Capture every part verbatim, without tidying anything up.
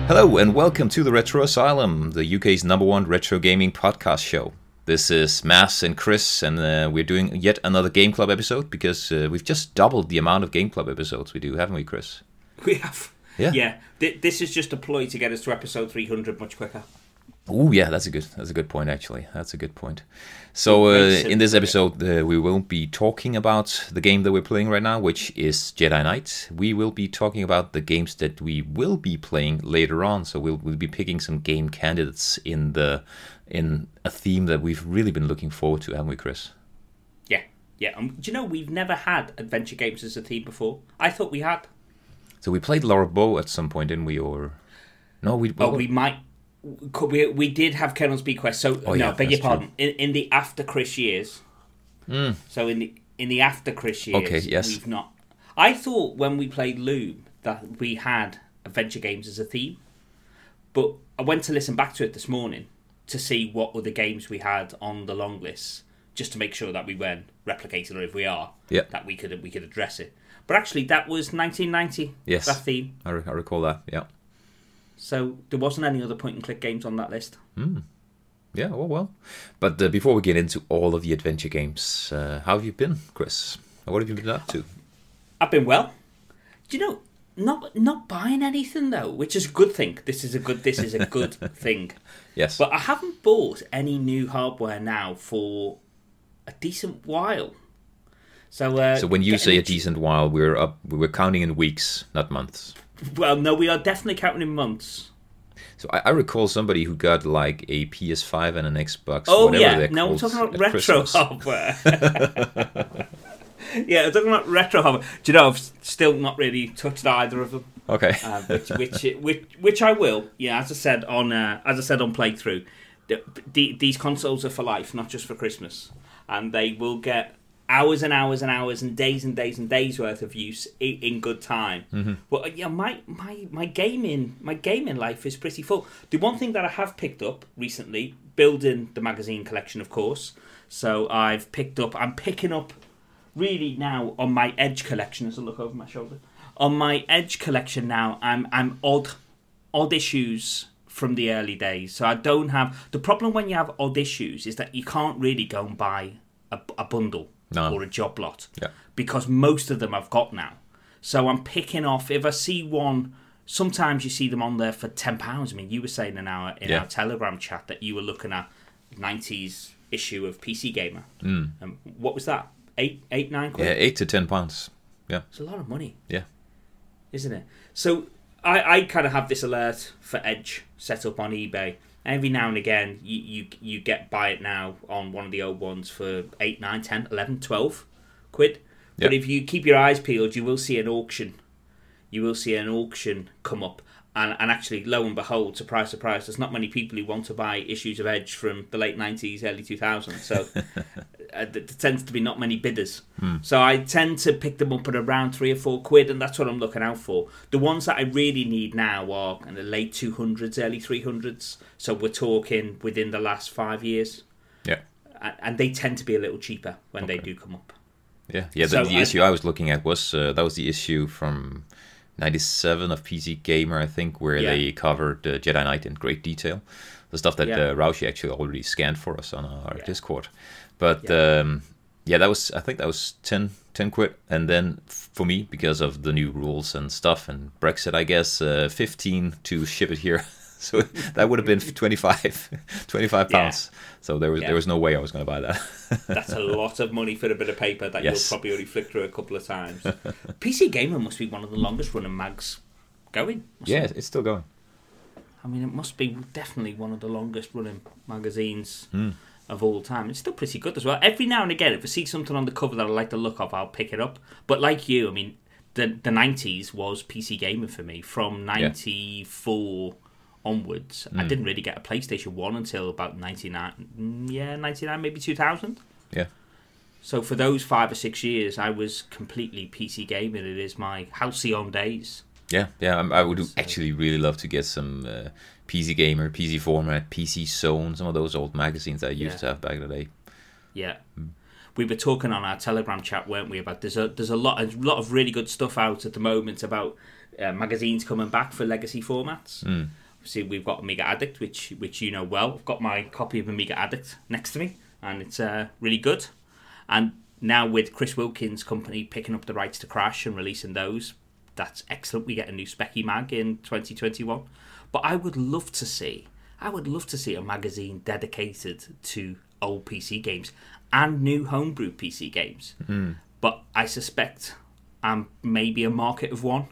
Hello and welcome to the Retro Asylum, the U K's number one retro gaming podcast show. This is Mass and Chris, and uh, we're doing yet another Game Club episode because uh, we've just doubled the amount of Game Club episodes we do, haven't we, Chris? We have. Yeah. Yeah. Th- this is just a ploy to get us to episode three hundred much quicker. Oh yeah, that's a good that's a good point actually. That's a good point. So uh, in this episode, uh, we will be talking about the game that we're playing right now, which is Jedi Knight. We will be talking about the games that we will be playing later on. So we'll we'll be picking some game candidates in the in a theme that we've really been looking forward to, haven't we, Chris? Yeah, yeah. Um, do you know we've never had adventure games as a theme before? I thought we had. So we played Laura Bow at some point, didn't we? Or no, we. Oh, we might. Could we we did have Colonel's Bequest. So oh, no, yeah, beg your pardon. In, in the after Chris years. Mm. So in the in the after Chris years, okay, yes. we've not. I thought when we played Loom that we had adventure games as a theme, but I went to listen back to it this morning to see what other games we had on the long list, just to make sure that we weren't replicated, or if we are, yeah. that we could we could address it. But actually, that was nineteen ninety. Yes, that theme. I, re- I recall that. Yeah. So there wasn't any other point-and-click games on that list. Mm. Yeah, well, well. But uh, before we get into all of the adventure games, uh, how have you been, Chris? What have you been up to? I've been well. Do you know, not not buying anything though, which is a good thing. This is a good. This is a good thing. Yes. But I haven't bought any new hardware now for a decent while. So. Uh, so when you say a into... decent while, we're up. We're counting in weeks, not months. Well, no, we are definitely counting in months. So I, I recall somebody who got like a P S five and an Xbox. Oh whatever yeah, no, we're talking about retro Christmas. hardware. Yeah, I'm talking about retro hardware. Do you know, I've still not really touched either of them. Okay. uh, which, which, which, which I will. Yeah, as I said on, uh, as I said on playthrough, the, the, these consoles are for life, not just for Christmas, and they will get hours and hours and hours and days and days and days worth of use in, in good time. Mm-hmm. But yeah, my, my my gaming my gaming life is pretty full. The one thing that I have picked up recently, building the magazine collection, of course. So I've picked up. I'm picking up really now on my Edge collection. As I look over my shoulder, on my Edge collection now, I'm I'm odd odd issues from the early days. So I don't have the problem when you have odd issues is that you can't really go and buy a, a bundle. No. Or a job lot, yeah. Because most of them I've got now. So I'm picking off. If I see one, sometimes you see them on there for ten pounds. I mean, you were saying in our in yeah. our Telegram chat that you were looking at nineties issue of P C Gamer. Mm. Um, what was that? Eight, eight, nine quid. Yeah, eight to ten pounds. Yeah, it's a lot of money. Yeah, isn't it? So I, I kind of have this alert for Edge set up on eBay. Every now and again, you, you you get buy it now on one of the old ones for eight, nine, ten, eleven, twelve quid. But yep. if you keep your eyes peeled, you will see an auction. You will see an auction come up. And, and actually, lo and behold, surprise, surprise, there's not many people who want to buy issues of Edge from the late nineties, early two thousands. So uh, there tends to be not many bidders. Hmm. So I tend to pick them up at around three or four quid, and that's what I'm looking out for. The ones that I really need now are in the late two hundreds, early three hundreds. So we're talking within the last five years. Yeah. And they tend to be a little cheaper when okay. they do come up. Yeah, yeah. The, so the I, issue I was looking at was uh, that was the issue from ninety-seven of P C Gamer, I think, where yeah. they covered uh, Jedi Knight in great detail. The stuff that yeah. uh, Raushi actually already scanned for us on our yeah. Discord. But yeah. Um, yeah, that was I think that was ten, ten quid. And then for me, because of the new rules and stuff and Brexit, I guess uh, fifteen to ship it here. So that would have been twenty-five, twenty-five pounds. Yeah. So there was yeah. there was no way I was going to buy that. That's a lot of money for a bit of paper that yes. you'll probably only flick through a couple of times. P C Gamer must be one of the longest running mags going. Yeah, it? it's still going. I mean, it must be definitely one of the longest running magazines mm. of all time. It's still pretty good as well. Every now and again, if I see something on the cover that I like the look of, I'll pick it up. But like you, I mean, the the nineties was P C Gamer for me from ninety-four. Yeah. Onwards. Mm. I didn't really get a PlayStation one until about ninety-nine, yeah, ninety-nine, maybe two thousand. Yeah. So for those five or six years, I was completely P C gaming. It is my halcyon days. Yeah, yeah. I would so. actually really love to get some uh, P C Gamer, P C Format, P C Zone, some of those old magazines I used yeah. to have back in the day. Yeah. Mm. We were talking on our Telegram chat, weren't we? About there's a there's a lot a lot of really good stuff out at the moment about uh, magazines coming back for legacy formats. Mm. See, we've got Amiga Addict, which which you know well. I've got my copy of Amiga Addict next to me, and it's uh, really good. And now with Chris Wilkins' company picking up the rights to Crash and releasing those, that's excellent. We get a new Specky Mag in twenty twenty-one. But I would love to see, I would love to see a magazine dedicated to old P C games and new homebrew P C games. Mm. But I suspect I'm maybe a market of one.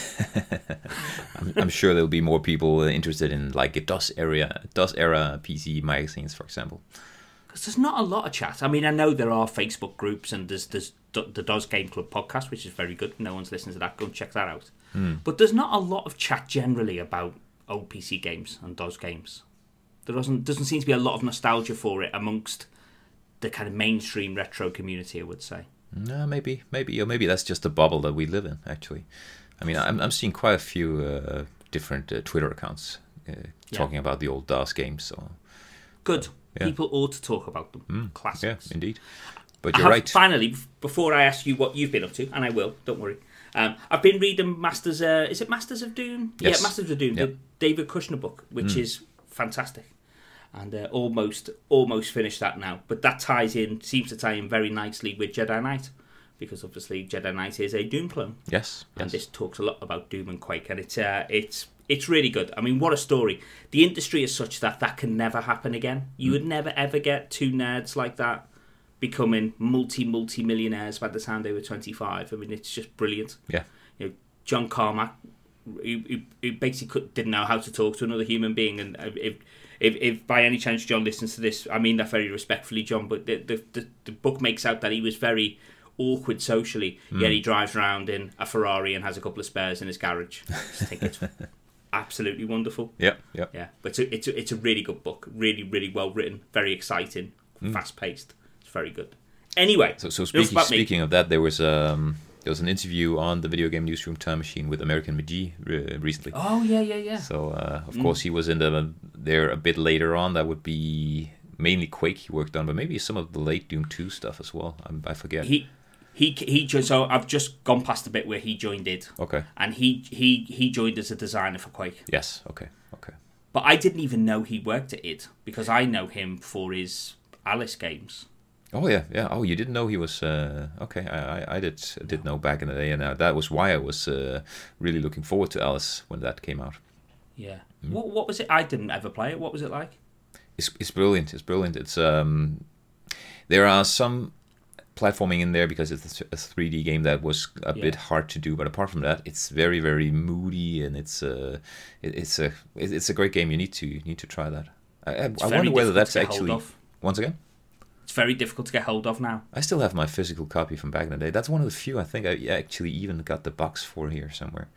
I'm, I'm sure there'll be more people interested in like a DOS era, DOS era P C magazines, for example. Because there's not a lot of chat. I mean, I know there are Facebook groups and there's there's the DOS Game Club podcast, which is very good. No one's listening to that. Go and check that out. Mm. But there's not a lot of chat generally about old P C games and DOS games. There doesn't doesn't seem to be a lot of nostalgia for it amongst the kind of mainstream retro community, I would say. No, maybe, maybe, or maybe that's just the bubble that we live in. Actually, I mean, I'm I'm seeing quite a few uh, different uh, Twitter accounts uh, Yeah. talking about the old DOS games. So Good. Yeah. People ought to talk about them. mm, Classics. yeah, indeed. But I you're have- right. Finally, bef- before I ask you what you've been up to, and I will, don't worry. Um, I've been reading Masters. Uh, is it Masters of Doom? Yes. Yeah, Masters of Doom, Yep. the David Kushner book, which Mm. is fantastic, and uh, almost almost finished that now. But that ties in, seems to tie in very nicely with Jedi Knight, because obviously Jedi Knight is a Doom clone, Yes, and yes. this talks a lot about Doom and Quake, and it's uh, it's it's really good. I mean, what a story! The industry is such that that can never happen again. You Mm. would never ever get two nerds like that becoming multi multi millionaires by the time they were twenty-five. I mean, it's just brilliant. Yeah. You know, John Carmack, who, who, who basically could, didn't know how to talk to another human being, and if, if if by any chance John listens to this, I mean that very respectfully, John, but the the, the, the book makes out that he was very awkward socially, Mm. yet he drives around in a Ferrari and has a couple of spares in his garage. I just think it's absolutely wonderful. Yeah, yeah. Yeah, but it's a, it's a, it's a really good book, really really well written, very exciting, Mm. fast paced. It's very good. Anyway, So, so enough speaking about me. speaking of that, there was um there was an interview on the Video Game Newsroom Time Machine with American McGee re- recently. Oh yeah, yeah, yeah. So uh, of Mm. course he was in the there a bit later on. That would be mainly Quake he worked on, but maybe some of the late Doom two stuff as well. I, I forget. He he he. jo- So I've just gone past the bit where he joined it, okay. and he he he joined as a designer for Quake. Yes. Okay. Okay. But I didn't even know he worked at it because I know him for his Alice games. Oh yeah, yeah. Oh, you didn't know he was uh, okay. I, I I did did know back in the day, and uh, that was why I was uh, really looking forward to Alice when that came out. Yeah. What what was it? I didn't ever play it. What was it like? It's it's brilliant. It's brilliant. It's um, there are some platforming in there because it's a three D game that was a Yeah. bit hard to do. But apart from that, it's very very moody, and it's uh, it, it's a it, it's a great game. You need to you need to try that. I, I, It's I very wonder whether difficult that's to get hold actually of. once again. It's very difficult to get hold of now. I still have my physical copy from back in the day. That's one of the few I think I actually even got the box for here somewhere.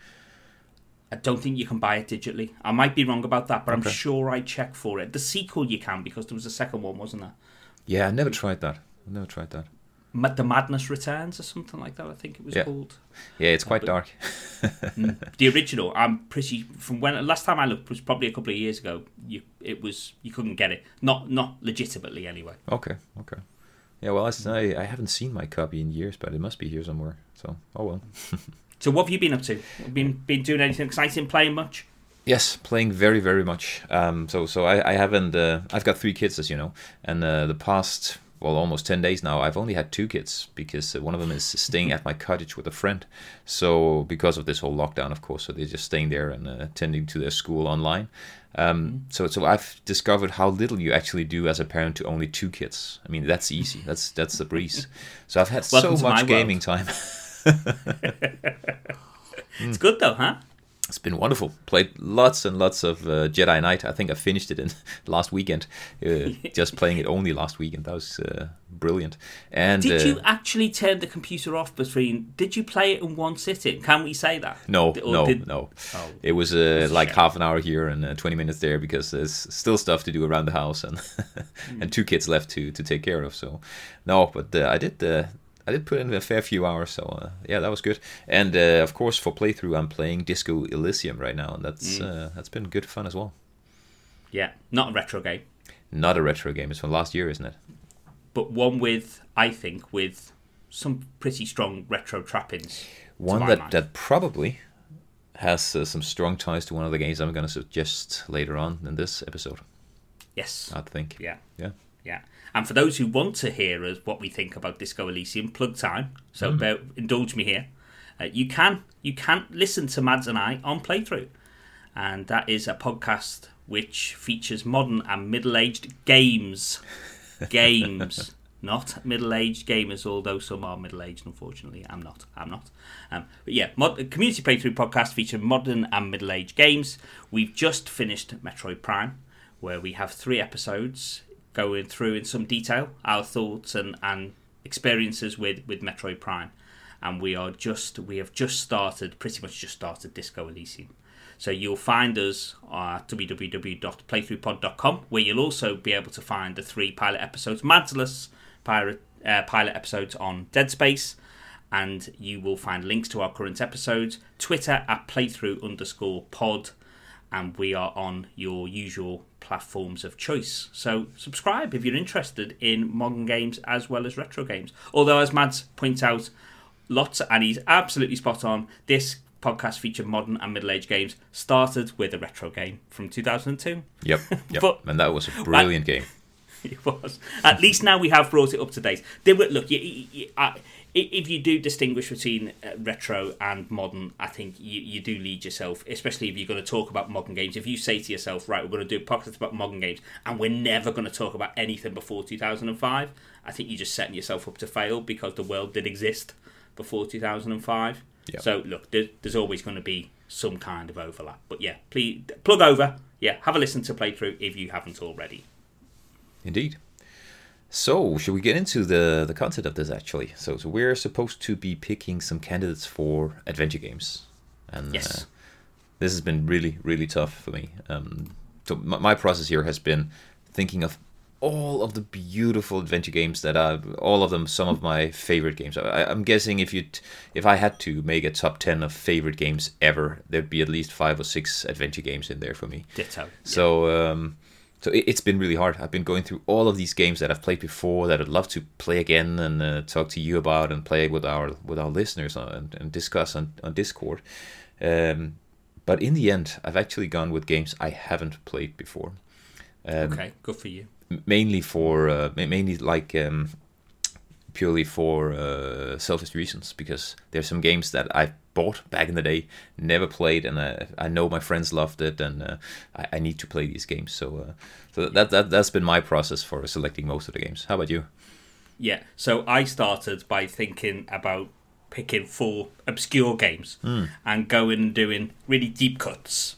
I don't think you can buy it digitally. I might be wrong about that, but Okay. I'm sure I checked for it. The sequel you can because there was a second one, wasn't there? Yeah, I never tried that. I never tried that. Ma- The Madness Returns or something like that, I think it was Yeah. called. Yeah, it's quite but- dark. Mm. The original, I'm pretty from when last time I looked was probably a couple of years ago. You, it was you couldn't get it, not not legitimately anyway. Okay, okay. Yeah, well, I, I I haven't seen my copy in years, but it must be here somewhere. So, oh well. So what have you been up to? Been been doing anything exciting? Playing much? Yes, playing very, very much. Um, so, so I, I haven't. Uh, I've got three kids, as you know, and uh, the past, well, almost ten days now, I've only had two kids because uh, one of them is staying at my cottage with a friend. So, because of this whole lockdown, of course, so they're just staying there and uh, attending to their school online. Um, so, so I've discovered how little you actually do as a parent to only two kids. I mean, that's easy. That's that's the breeze. So I've had Welcome so to my much gaming time. It's good though, huh? It's been wonderful. Played lots and lots of uh, Jedi Knight. I think I finished it in last weekend. Uh, just playing it only last weekend. That was uh, brilliant. And Did uh, you actually turn the computer off between? Did you play it in one sitting? Can we say that? No, Or no, did- no. Oh. It was uh, That's a like shame. half an hour here and uh, twenty minutes there because there's still stuff to do around the house and and two kids left to to take care of. So no, but uh, I did. Uh, I did put in a fair few hours, so uh, yeah, that was good. And uh, of course, for playthrough, I'm playing Disco Elysium right now, and that's Mm. uh, that's been good fun as well. Yeah, not a retro game, Not a retro game; it's from last year, isn't it? but one with, I think, with some pretty strong retro trappings. to One my that, mind. that probably has uh, some strong ties to one of the games I'm going to suggest later on in this episode. Yes. I think. Yeah. Yeah. Yeah. And for those who want to hear us what we think about Disco Elysium, plug time. So mm. bear, indulge me here. Uh, you can you can listen to Mads and I on Playthrough, and that is a podcast which features modern and middle-aged games, games, not middle-aged gamers. Although some are middle-aged, unfortunately, I'm not. I'm not. Um, but yeah, mod, community Playthrough podcast featuring modern and middle-aged games. We've just finished Metroid Prime, where we have three episodes going through in some detail our thoughts and, and experiences with, with Metroid Prime. And we are just we have just started, pretty much just started Disco Elysium. So you'll find us at w w w dot playthroughpod dot com, where you'll also be able to find the three pilot episodes, Madsless pilot, uh, pilot episodes on Dead Space, and you will find links to our current episodes, Twitter at playthrough underscore pod, and we are on your usual platforms of choice. So subscribe if you're interested in modern games as well as retro games. Although, as Mads points out, lots, and he's absolutely spot on, this podcast featured modern and middle-aged games, started with a retro game from two thousand two. Yep, yep. But, and that was a brilliant uh, game. It was. At least now we have brought it up to date. There were, look, you, you, you, uh, if you do distinguish between uh, retro and modern, I think you, you do lead yourself, especially if you're going to talk about modern games. If you say to yourself, right, we're going to do a podcast about modern games, and we're never going to talk about anything before two thousand five, I think you're just setting yourself up to fail, because the world did exist before two thousand five. Yep. So look, there, there's always going to be some kind of overlap. But yeah, please plug over. Yeah, have a listen to Playthrough if you haven't already. Indeed. So, should we get into the, the content of this, actually? So, so we're supposed to be picking some candidates for adventure games. And yes. uh, this has been really, really tough for me. Um, so my, my process here has been thinking of all of the beautiful adventure games that are, all of them, some of my favorite games. I, I'm guessing if you, if I had to make a top ten of favorite games ever, there'd be at least five or six adventure games in there for me. Ditto. So, um, so it, it's been really hard. I've been going through all of these games that I've played before that I'd love to play again and uh, talk to you about and play with our with our listeners and, and discuss on, on Discord. Um, but in the end, I've actually gone with games I haven't played before. Um, okay, good for you. Mainly for uh, mainly like um, purely for uh, selfish reasons, because there's some games that I bought back in the day, never played, and I, I know my friends loved it, and uh, I, I need to play these games. So, uh, so that that that's been my process for selecting most of the games. How about you? Yeah, so I started by thinking about picking four obscure games mm. and going and doing really deep cuts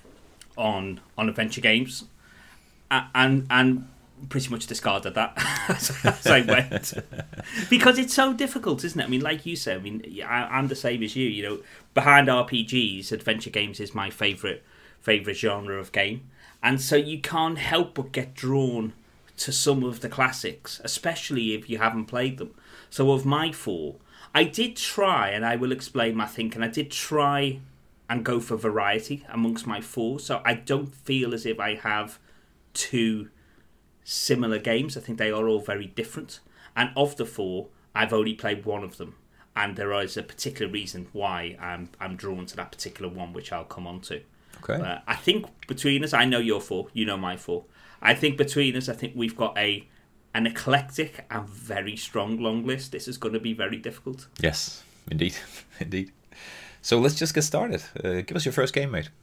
on on adventure games, and and. and pretty much discarded that as I went, because it's so difficult, isn't it? I mean, like you said, I mean, I, I'm the same as you. You know, behind R P Gs, adventure games is my favorite favorite genre of game, and so you can't help but get drawn to some of the classics, especially if you haven't played them. So, of my four, I did try, and I will explain my thinking. I did try and go for variety amongst my four, so I don't feel as if I have two similar games. I think they are all very different, and of the four, I've only played one of them, and there is a particular reason why I'm I'm drawn to that particular one, which I'll come on to. Okay. Uh, I think between us, I know your four, you know my four. I think between us, I think we've got a an eclectic and very strong long list. This is going to be very difficult. Yes, indeed, indeed. So let's just get started. Uh, give us your first game, mate.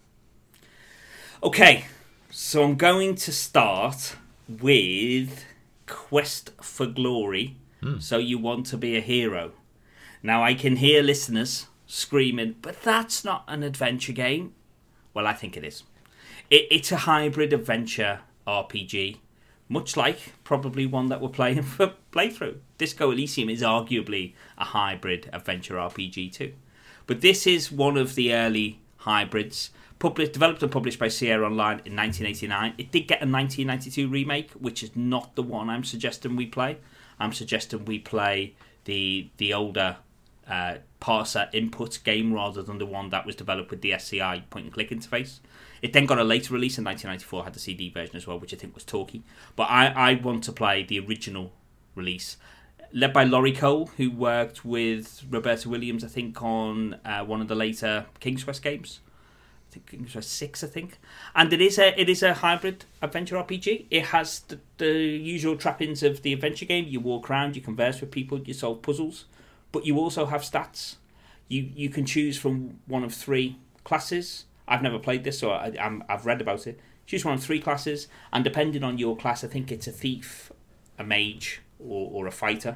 Okay, so I'm going to start with Quest for Glory. Mm. So You Want to Be a Hero. Now, I can hear listeners screaming, but that's not an adventure game. Well, I think it is. It, it's a hybrid adventure R P G, much like probably one that we're playing for Playthrough. Disco Elysium is arguably a hybrid adventure R P G too. But this is one of the early hybrids. Published, developed and published by Sierra Online in nineteen eighty-nine. It did get a nineteen ninety-two remake, which is not the one I'm suggesting we play. I'm suggesting we play the the older uh, parser input game rather than the one that was developed with the S C I point and click interface. It then got a later release in nineteen ninety-four, had the C D version as well, which I think was talky. But I, I want to play the original release, led by Laurie Cole, who worked with Roberta Williams, I think, on uh, one of the later King's Quest games. think it was six, I think. And it is a it is a hybrid adventure R P G. It has the, the usual trappings of the adventure game. You walk around, you converse with people, you solve puzzles, but you also have stats. You you can choose from one of three classes. I've never played this, so I, I'm, I've read about it. Choose one of three classes, and depending on your class, I think it's a thief, a mage, or, or a fighter,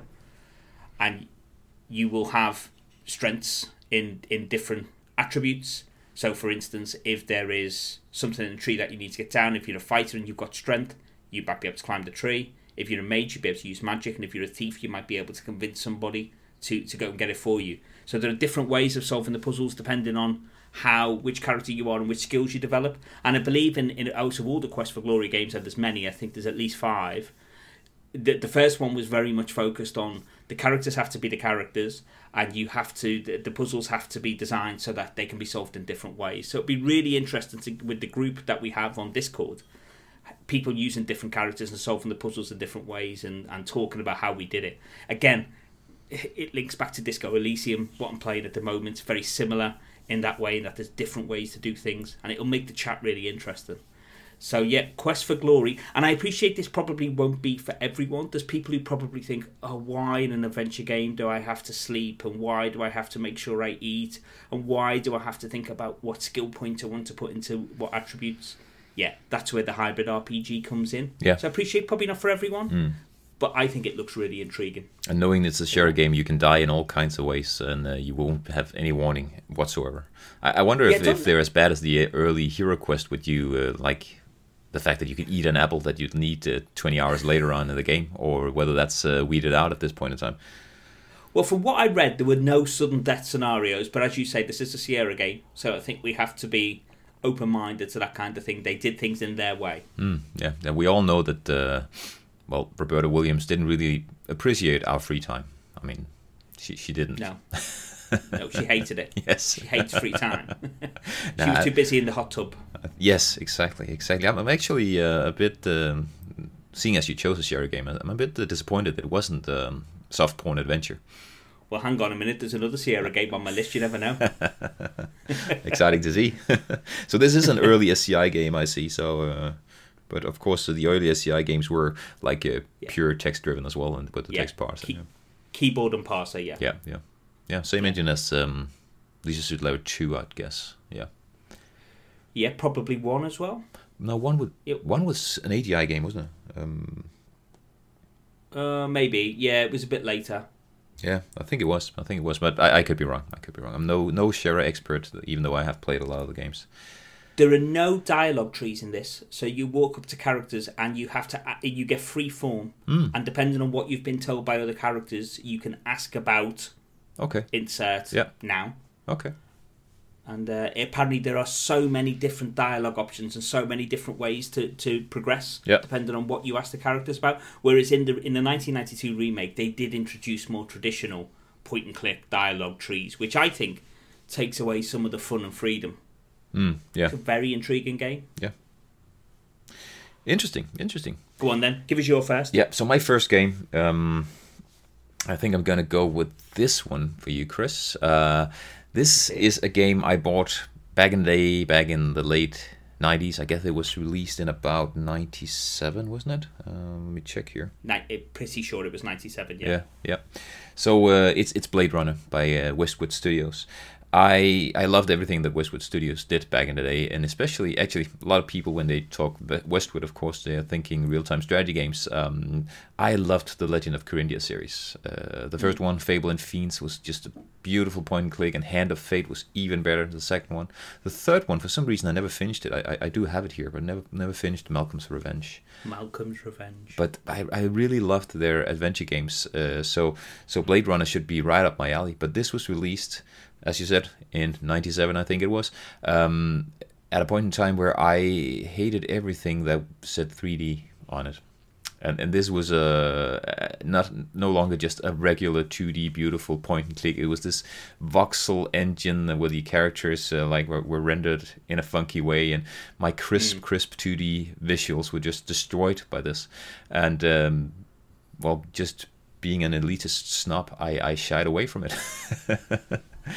and you will have strengths in, in different attributes. So, for instance, if there is something in the tree that you need to get down, if you're a fighter and you've got strength, you might be able to climb the tree. If you're a mage, you'll be able to use magic, and if you're a thief, you might be able to convince somebody to, to go and get it for you. So there are different ways of solving the puzzles depending on how which character you are and which skills you develop. And I believe in, in out of all the Quest for Glory games, and there's many, I think there's at least five, the, the first one was very much focused on the characters have to be the characters, and you have to the, the puzzles have to be designed so that they can be solved in different ways. So it'd be really interesting to, with the group that we have on Discord, people using different characters and solving the puzzles in different ways, and, and talking about how we did it. Again, it links back to Disco Elysium, what I'm playing at the moment. It's very similar in that way, in that there's different ways to do things, and it'll make the chat really interesting. So yeah, Quest for Glory, and I appreciate this probably won't be for everyone. There's people who probably think, oh, why in an adventure game do I have to sleep, and why do I have to make sure I eat, and why do I have to think about what skill points I want to put into what attributes? Yeah, that's where the hybrid R P G comes in. Yeah. So I appreciate probably not for everyone, mm. but I think it looks really intriguing. And knowing it's a share game, you can die in all kinds of ways, and uh, you won't have any warning whatsoever. I, I wonder yeah, if, if they're as bad as the early Hero Quest with you, uh, like the fact that you can eat an apple that you'd need uh, twenty hours later on in the game, or whether that's uh, weeded out at this point in time. Well, from what I read, there were no sudden death scenarios, but as you say, this is a Sierra game, so I think we have to be open-minded to that kind of thing. They did things in their way. Mm, yeah, and we all know that, uh, well, Roberta Williams didn't really appreciate our free time. I mean, she she didn't. No. No, she hated it. Yes. She hates free time. She nah, was too busy in the hot tub. Uh, yes, exactly, exactly. I'm, I'm actually uh, a bit, um, seeing as you chose a Sierra game, I'm a bit uh, disappointed that it wasn't um, soft porn adventure. Well, hang on a minute. There's another Sierra game on my list. You never know. Exciting to see. So this is an early S C I game, I see. So, uh, but of course, the early S C I games were like uh, yeah. pure text-driven as well, and with the yeah. text parser. Key- yeah. Keyboard and parser, yeah. Yeah, yeah, yeah. Same engine as um, Leisure Suit Larry two, I'd guess. Yeah. Yeah, probably one as well. No, one would. Yep. One was an A G I game, wasn't it? Um, uh, maybe. Yeah, it was a bit later. Yeah, I think it was. I think it was, but I, I could be wrong. I could be wrong. I'm no no Sierra expert, even though I have played a lot of the games. There are no dialogue trees in this, so you walk up to characters and you have to you get free form, mm. and depending on what you've been told by other characters, you can ask about. Okay. Insert. Yeah. Now. Okay. And uh, apparently there are so many different dialogue options and so many different ways to, to progress, yep. depending on what you ask the characters about. Whereas in the in the nineteen ninety-two remake, they did introduce more traditional point and click dialogue trees, which I think takes away some of the fun and freedom. Mm, yeah, it's a very intriguing game. Yeah, interesting, interesting. Go on then, give us your first. Yeah, so my first game, um, I think I'm gonna go with this one for you, Chris. Uh, This is a game I bought back in the day, back in the late nineties. I guess it was released in about ninety-seven, wasn't it? Uh, let me check here. Ni- pretty sure it was ninety-seven, yeah. Yeah, yeah. So uh, it's it's Blade Runner by uh, Westwood Studios. I I loved everything that Westwood Studios did back in the day, and especially, actually, a lot of people, when they talk Westwood, of course, they're thinking real-time strategy games. Um, I loved the Legend of Corinthia series. Uh, the first one, Fable and Fiends, was just a beautiful point-and-click, and Hand of Fate was even better than the second one. The third one, for some reason, I never finished it. I I, I do have it here, but never never finished Malcolm's Revenge. Malcolm's Revenge. But I, I really loved their adventure games. Uh, so so Blade Runner should be right up my alley. But this was released, as you said, in ninety-seven, I think it was, um, at a point in time where I hated everything that said three D on it. And and this was a not no longer just a regular two D beautiful point and click. It was this voxel engine where the characters uh, like were, were rendered in a funky way, and my crisp mm. crisp two D visuals were just destroyed by this. And um, well, just being an elitist snob, I, I shied away from it.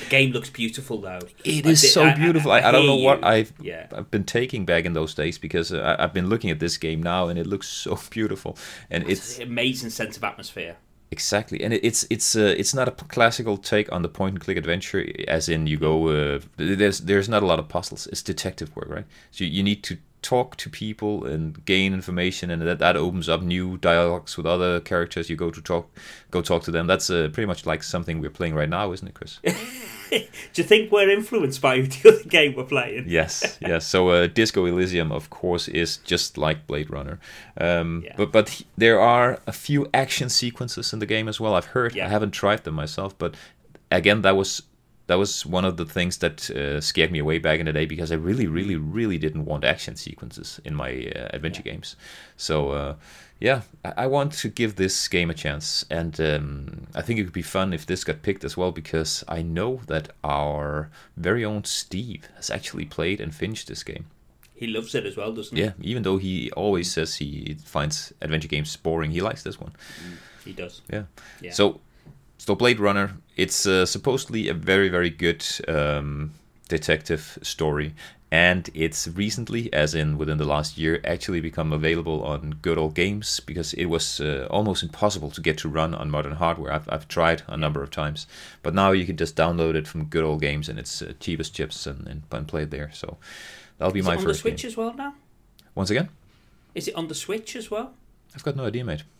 The game looks beautiful, though. It is so I, beautiful. I, I, I, I don't know what I've yeah. I've been taking back in those days, because I, I've been looking at this game now, and it looks so beautiful, and it's, it's an amazing sense of atmosphere. Exactly, and it, it's it's uh, it's not a classical take on the point and click adventure, as in you go. Uh, there's there's not a lot of puzzles. It's detective work, right? So you need to talk to people and gain information, and that, that opens up new dialogues with other characters. You go to talk, go talk to them. That's uh, pretty much like something we're playing right now, isn't it, Chris? Do you think we're influenced by the other game we're playing? Yes, yes. So uh, Disco Elysium, of course, is just like Blade Runner, um, yeah. but but he, there are a few action sequences in the game as well. I've heard. Yeah. I haven't tried them myself, but again, that was. That was one of the things that uh, scared me away back in the day, because I really, really, really didn't want action sequences in my uh, adventure yeah. games. So, uh, yeah, I-, I want to give this game a chance. And um, I think it would be fun if this got picked as well, because I know that our very own Steve has actually played and finished this game. He loves it as well, doesn't he? Yeah, even though he always says he finds adventure games boring, he likes this one. Mm, he does. Yeah. yeah. So... So Blade Runner, it's uh, supposedly a very, very good um, detective story, and it's recently, as in within the last year, actually become available on Good Old Games, because it was uh, almost impossible to get to run on modern hardware. I've, I've tried a number of times, but now you can just download it from Good Old Games, and it's uh, cheapest chips and, and, and play it there. So that'll be Is my it on first the Switch game. as well now? Once again? Is it on the Switch as well? I've got no idea, mate.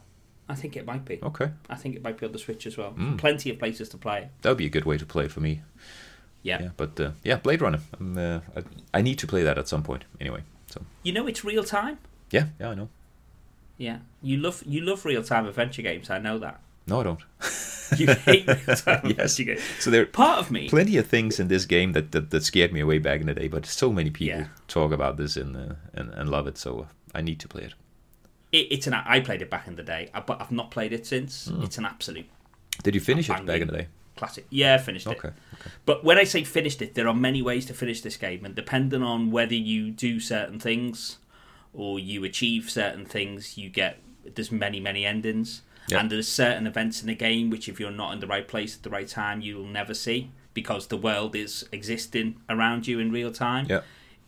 I think it might be. Okay. I think it might be on the Switch as well. Mm. Plenty of places to play it. That would be a good way to play it for me. Yeah. Yeah, but uh, yeah, Blade Runner. Um, uh, I, I need to play that at some point. Anyway, so. You know it's real time. Yeah, yeah, I know. Yeah, you love you love real time adventure games. I know that. No, I don't. You hate real time yes. adventure games. So there part of me. Plenty of things in this game that, that, that scared me away back in the day, but so many people yeah. talk about this and, uh, and and love it. So I need to play it. It, it's an. I played it back in the day, but I've not played it since. Mm. It's an absolute. Did you finish it back in the day? Classic. Yeah, I finished okay. it. Okay. But when I say finished it, there are many ways to finish this game, and depending on whether you do certain things or you achieve certain things, you get there's many many endings, yep. and there's certain events in the game which, if you're not in the right place at the right time, you'll never see, because the world is existing around you in real time. Yeah.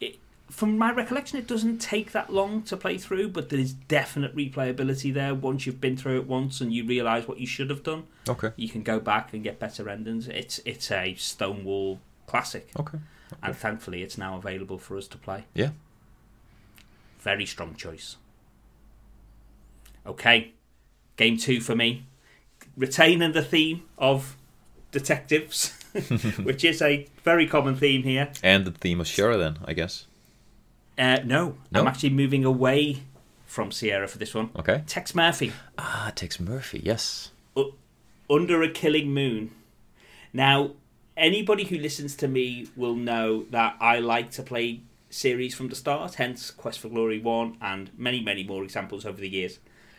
From my recollection, it doesn't take that long to play through, but there is definite replayability there. Once you've been through it once and you realise what you should have done, okay, you can go back and get better endings. It's it's a Stonewall classic. Okay. okay. And thankfully it's now available for us to play. Yeah. Very strong choice. Okay, game two for me. Retaining the theme of detectives, which is a very common theme here. And the theme of Sheridan, I guess. Uh, no, no, I'm actually moving away from Sierra for this one. Okay. Tex Murphy. Ah, Tex Murphy, yes. U- Under a Killing Moon. Now, anybody who listens to me will know that I like to play series from the start, hence Quest for Glory one and many, many more examples over the years.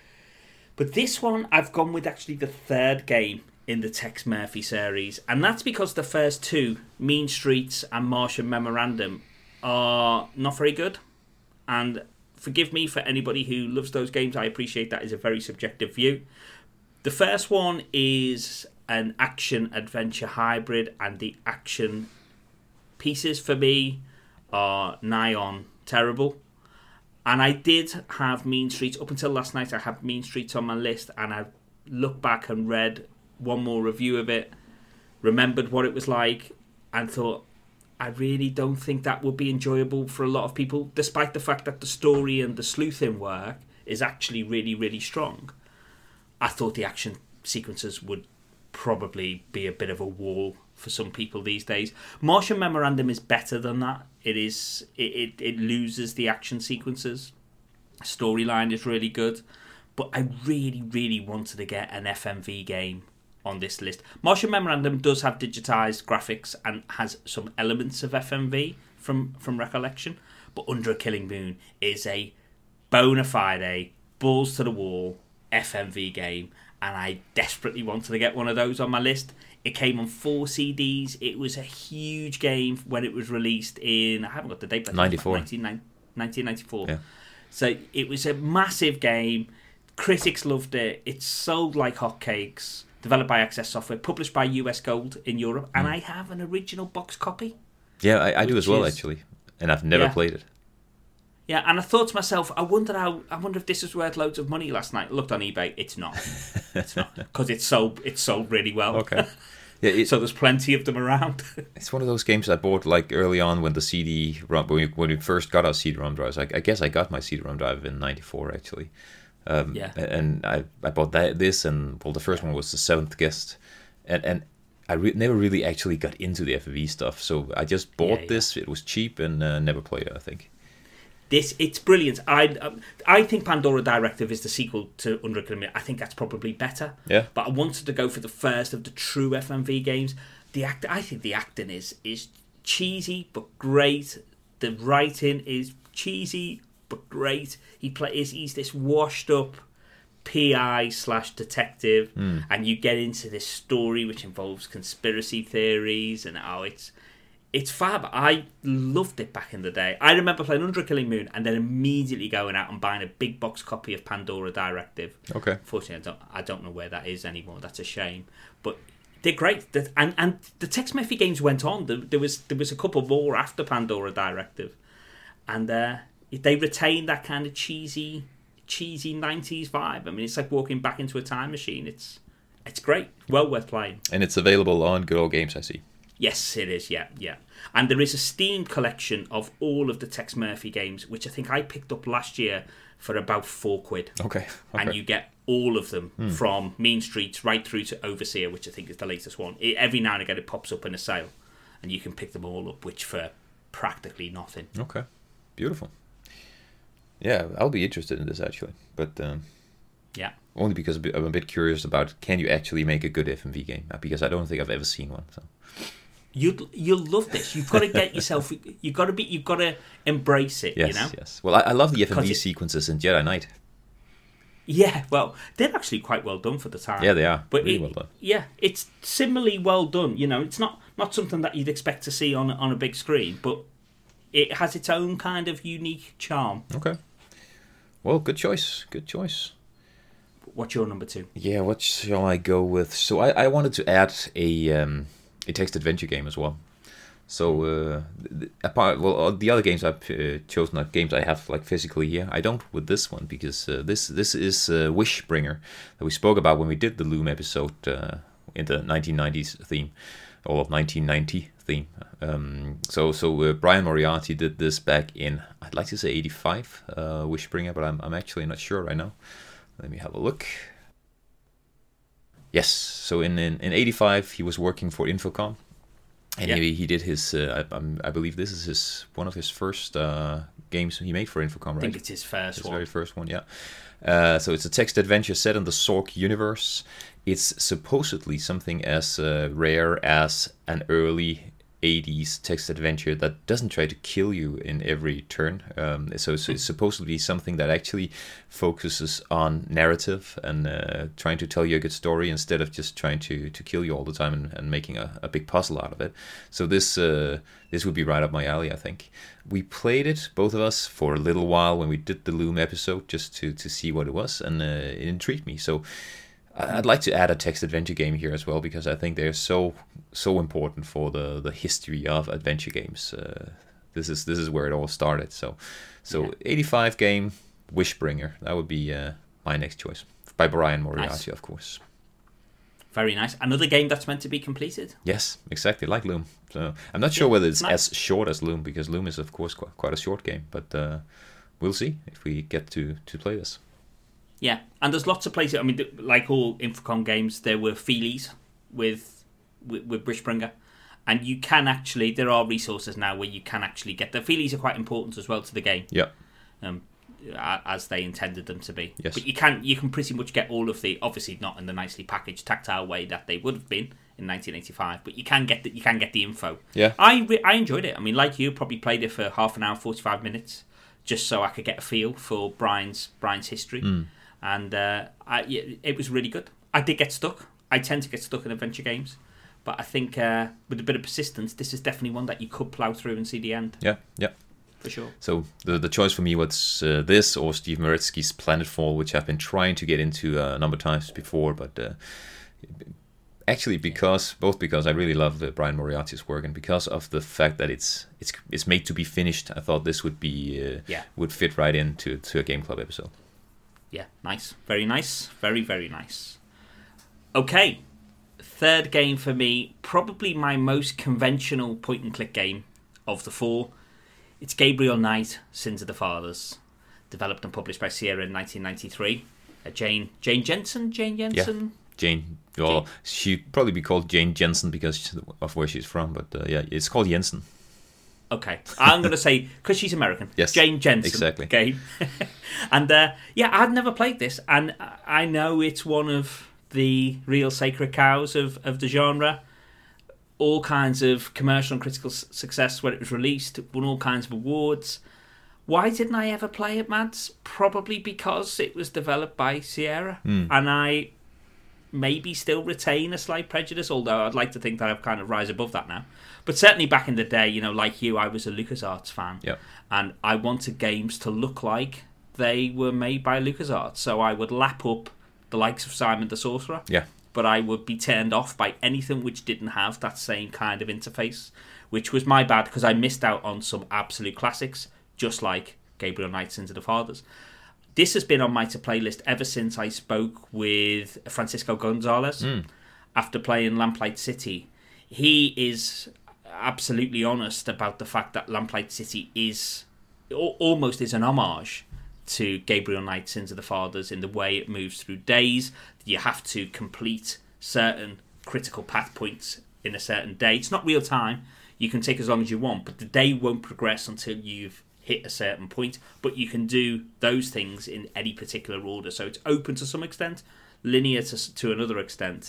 But this one, I've gone with actually the third game in the Tex Murphy series, and that's because the first two, Mean Streets and Martian Memorandum, are not very good. And forgive me for anybody who loves those games, I appreciate that is a very subjective view. The first one is an action-adventure hybrid, and the action pieces for me are nigh on terrible. And I did have Mean Streets, up until last night I had Mean Streets on my list, and I looked back and read one more review of it, remembered what it was like, and thought, I really don't think that would be enjoyable for a lot of people, despite the fact that the story and the sleuthing work is actually really, really strong. I thought the action sequences would probably be a bit of a wall for some people these days. Martian Memorandum is better than that. It is. It, it, it loses the action sequences. Storyline is really good. But I really, really wanted to get an F M V game on this list. Martian Memorandum does have digitized graphics and has some elements of F M V from, from recollection, but Under a Killing Moon is a bona fide, balls to the wall F M V game, and I desperately wanted to get one of those on my list. It came on four C Ds. It was a huge game when it was released in, I haven't got the date, but ninety-four. nineteen ninety-four. Yeah. So it was a massive game. Critics loved it. It sold like hotcakes. developed by Access Software, published by U S Gold in Europe, and Mm. I have an original box copy. Yeah, I, I do as well, is, actually. And I've never yeah. played it. Yeah, and I thought to myself, I wonder how. I wonder if this is worth loads of money. Last night, looked on eBay. It's not. It's not because it's sold. It's sold really well. Okay. Yeah. It, so there's plenty of them around. It's one of those games I bought like early on when the C D ROM when we, when we first got our C D ROM drives. I, I guess I got my C D ROM drive in ninety-four actually. Um, yeah. And I I bought that this and well the first one was The Seventh Guest, and and I re- never really actually got into the F M V stuff. So I just bought yeah, yeah. this. It was cheap and uh, never played it. I think. This it's brilliant. I um, I think Pandora Directive is the sequel to Under a Kilometre. I think that's probably better. Yeah. But I wanted to go for the first of the true F M V games. The act I think the acting is is cheesy but great. The writing is cheesy but great. He plays he's this washed up P I slash detective, mm. and you get into this story which involves conspiracy theories and how it's. It's fab. I loved it back in the day. I remember playing Under a Killing Moon and then immediately going out and buying a big box copy of Pandora Directive. Okay. Unfortunately, I don't, I don't know where that is anymore. That's a shame. But they're great. And and the Tex Murphy games went on. There, there was there was a couple more after Pandora Directive, and uh, they retained that kind of cheesy cheesy nineties vibe. I mean, it's like walking back into a time machine. It's it's great. Well worth playing. And it's available on Good Old Games, I see. Yes, it is, yeah, yeah. And there is a Steam collection of all of the Tex Murphy games, which I think I picked up last year for about four quid. Okay. okay. And you get all of them hmm. from Mean Streets right through to Overseer, which I think is the latest one. It, every now and again it pops up in a sale, and you can pick them all up, which for practically nothing. Okay. Beautiful. Yeah, I'll be interested in this, actually. But... Um... Yeah. Only because I'm a bit curious about, can you actually make a good F M V game? Because I don't think I've ever seen one, so... You you'll love this. You've got to get yourself. You've got to be. You've got to embrace it. Yes, you know. Yes. Well, I, I love the F M V it, sequences in Jedi Knight. Yeah. Well, they're actually quite well done for the time. Yeah, they are. But really it, well done. Yeah, it's similarly well done. You know, it's not not something that you'd expect to see on on a big screen, but it has its own kind of unique charm. Okay. Well, good choice. Good choice. What's your number two? Yeah. What shall I go with? So I, I wanted to add a. Um, a text adventure game as well. So uh, apart, well, the other games I've uh, chosen are games I have like physically here. I don't with this one because uh, this this is uh, Wishbringer that we spoke about when we did the Loom episode uh, in the nineteen nineties theme, or nineteen ninety theme. Um, so so uh, Brian Moriarty did this back in, I'd like to say eighty-five, uh, Wishbringer, but I'm I'm actually not sure right now. Let me have a look. Yes, so in, in, in eighty-five he was working for Infocom, and yeah. he he did his uh, I, I believe this is his one of his first uh, games he made for Infocom, right? I think it's his first his one. very first one, yeah. Uh, so it's a text adventure set in the Zork universe. It's supposedly something as uh, rare as an early eighties text adventure that doesn't try to kill you in every turn. Um, so, so it's supposed to be something that actually focuses on narrative and uh, trying to tell you a good story instead of just trying to, to kill you all the time and, and making a, a big puzzle out of it. So this uh, this would be right up my alley, I think. We played it, both of us, for a little while when we did the Loom episode just to, to see what it was, and uh, it intrigued me. So I'd like to add a text adventure game here as well because I think they're so so important for the, the history of adventure games. Uh, this is this is where it all started. So so yeah. eighty-five game Wishbringer, that would be uh, my next choice by Brian Moriarty, nice. Of course. Very nice. Another game that's meant to be completed. Yes, exactly, like Loom. So I'm not sure yeah, whether it's nice. As short as Loom because Loom is of course quite, quite a short game, but uh, we'll see if we get to, to play this. Yeah, and there's lots of places. I mean, like all Infocom games, there were feelies with with, with Wishbringer, and you can actually. There are resources now where you can actually get the feelies are quite important as well to the game. Yeah. Um, as they intended them to be. Yes. But you can you can pretty much get all of the, obviously not in the nicely packaged tactile way that they would have been in nineteen eighty-five, but you can get the, you can get the info. Yeah. I re- I enjoyed it. I mean, like you, probably played it for half an hour, forty-five minutes, just so I could get a feel for Brian's Brian's history. Mm. And uh, I, it was really good. I did get stuck. I tend to get stuck in adventure games. But I think uh, with a bit of persistence, this is definitely one that you could plough through and see the end. Yeah, yeah. For sure. So the the choice for me was uh, this or Steve Maretsky's Planetfall, which I've been trying to get into uh, a number of times before, but uh, Actually, because both because I really love uh, Brian Moriarty's work, and because of the fact that it's it's it's made to be finished, I thought this would be uh, yeah. would fit right into to a Game Club episode. Yeah, nice, very nice, very very nice. Okay, third game for me, probably my most conventional point and click game of the four. It's Gabriel Knight: Sins of the Fathers, developed and published by Sierra in nineteen ninety-three. Uh, Jane Jane Jensen, Jane Jensen. Yeah. Jane, well, Jane. She'd probably be called Jane Jensen because of where she's from, but uh, yeah, it's called Jensen. Okay, I'm going to say, because she's American, yes, Jane Jensen. Exactly. Okay. And uh, yeah, I've never played this, and I know it's one of the real sacred cows of, of the genre. All kinds of commercial and critical success when it was released, won all kinds of awards. Why didn't I ever play it, Mads? Probably because it was developed by Sierra, mm. and I maybe still retain a slight prejudice, although I'd like to think that I've kind of rise above that now. But certainly back in the day, you know, like you, I was a LucasArts fan. Yep. And I wanted games to look like they were made by LucasArts. So I would lap up the likes of Simon the Sorcerer. Yeah. But I would be turned off by anything which didn't have that same kind of interface, which was my bad because I missed out on some absolute classics, just like Gabriel Knight: Sins of the Fathers. This has been on my to-play list ever since I spoke with Francisco Gonzalez mm. after playing Lamplight City. He is absolutely honest about the fact that Lamplight City is almost is an homage to Gabriel Knight: Sins of the Fathers in the way it moves through days. You have to complete certain critical path points in a certain day. It's not real time. You can take as long as you want, but the day won't progress until you've hit a certain point, but you can do those things in any particular order. So it's open to some extent, linear to, to another extent.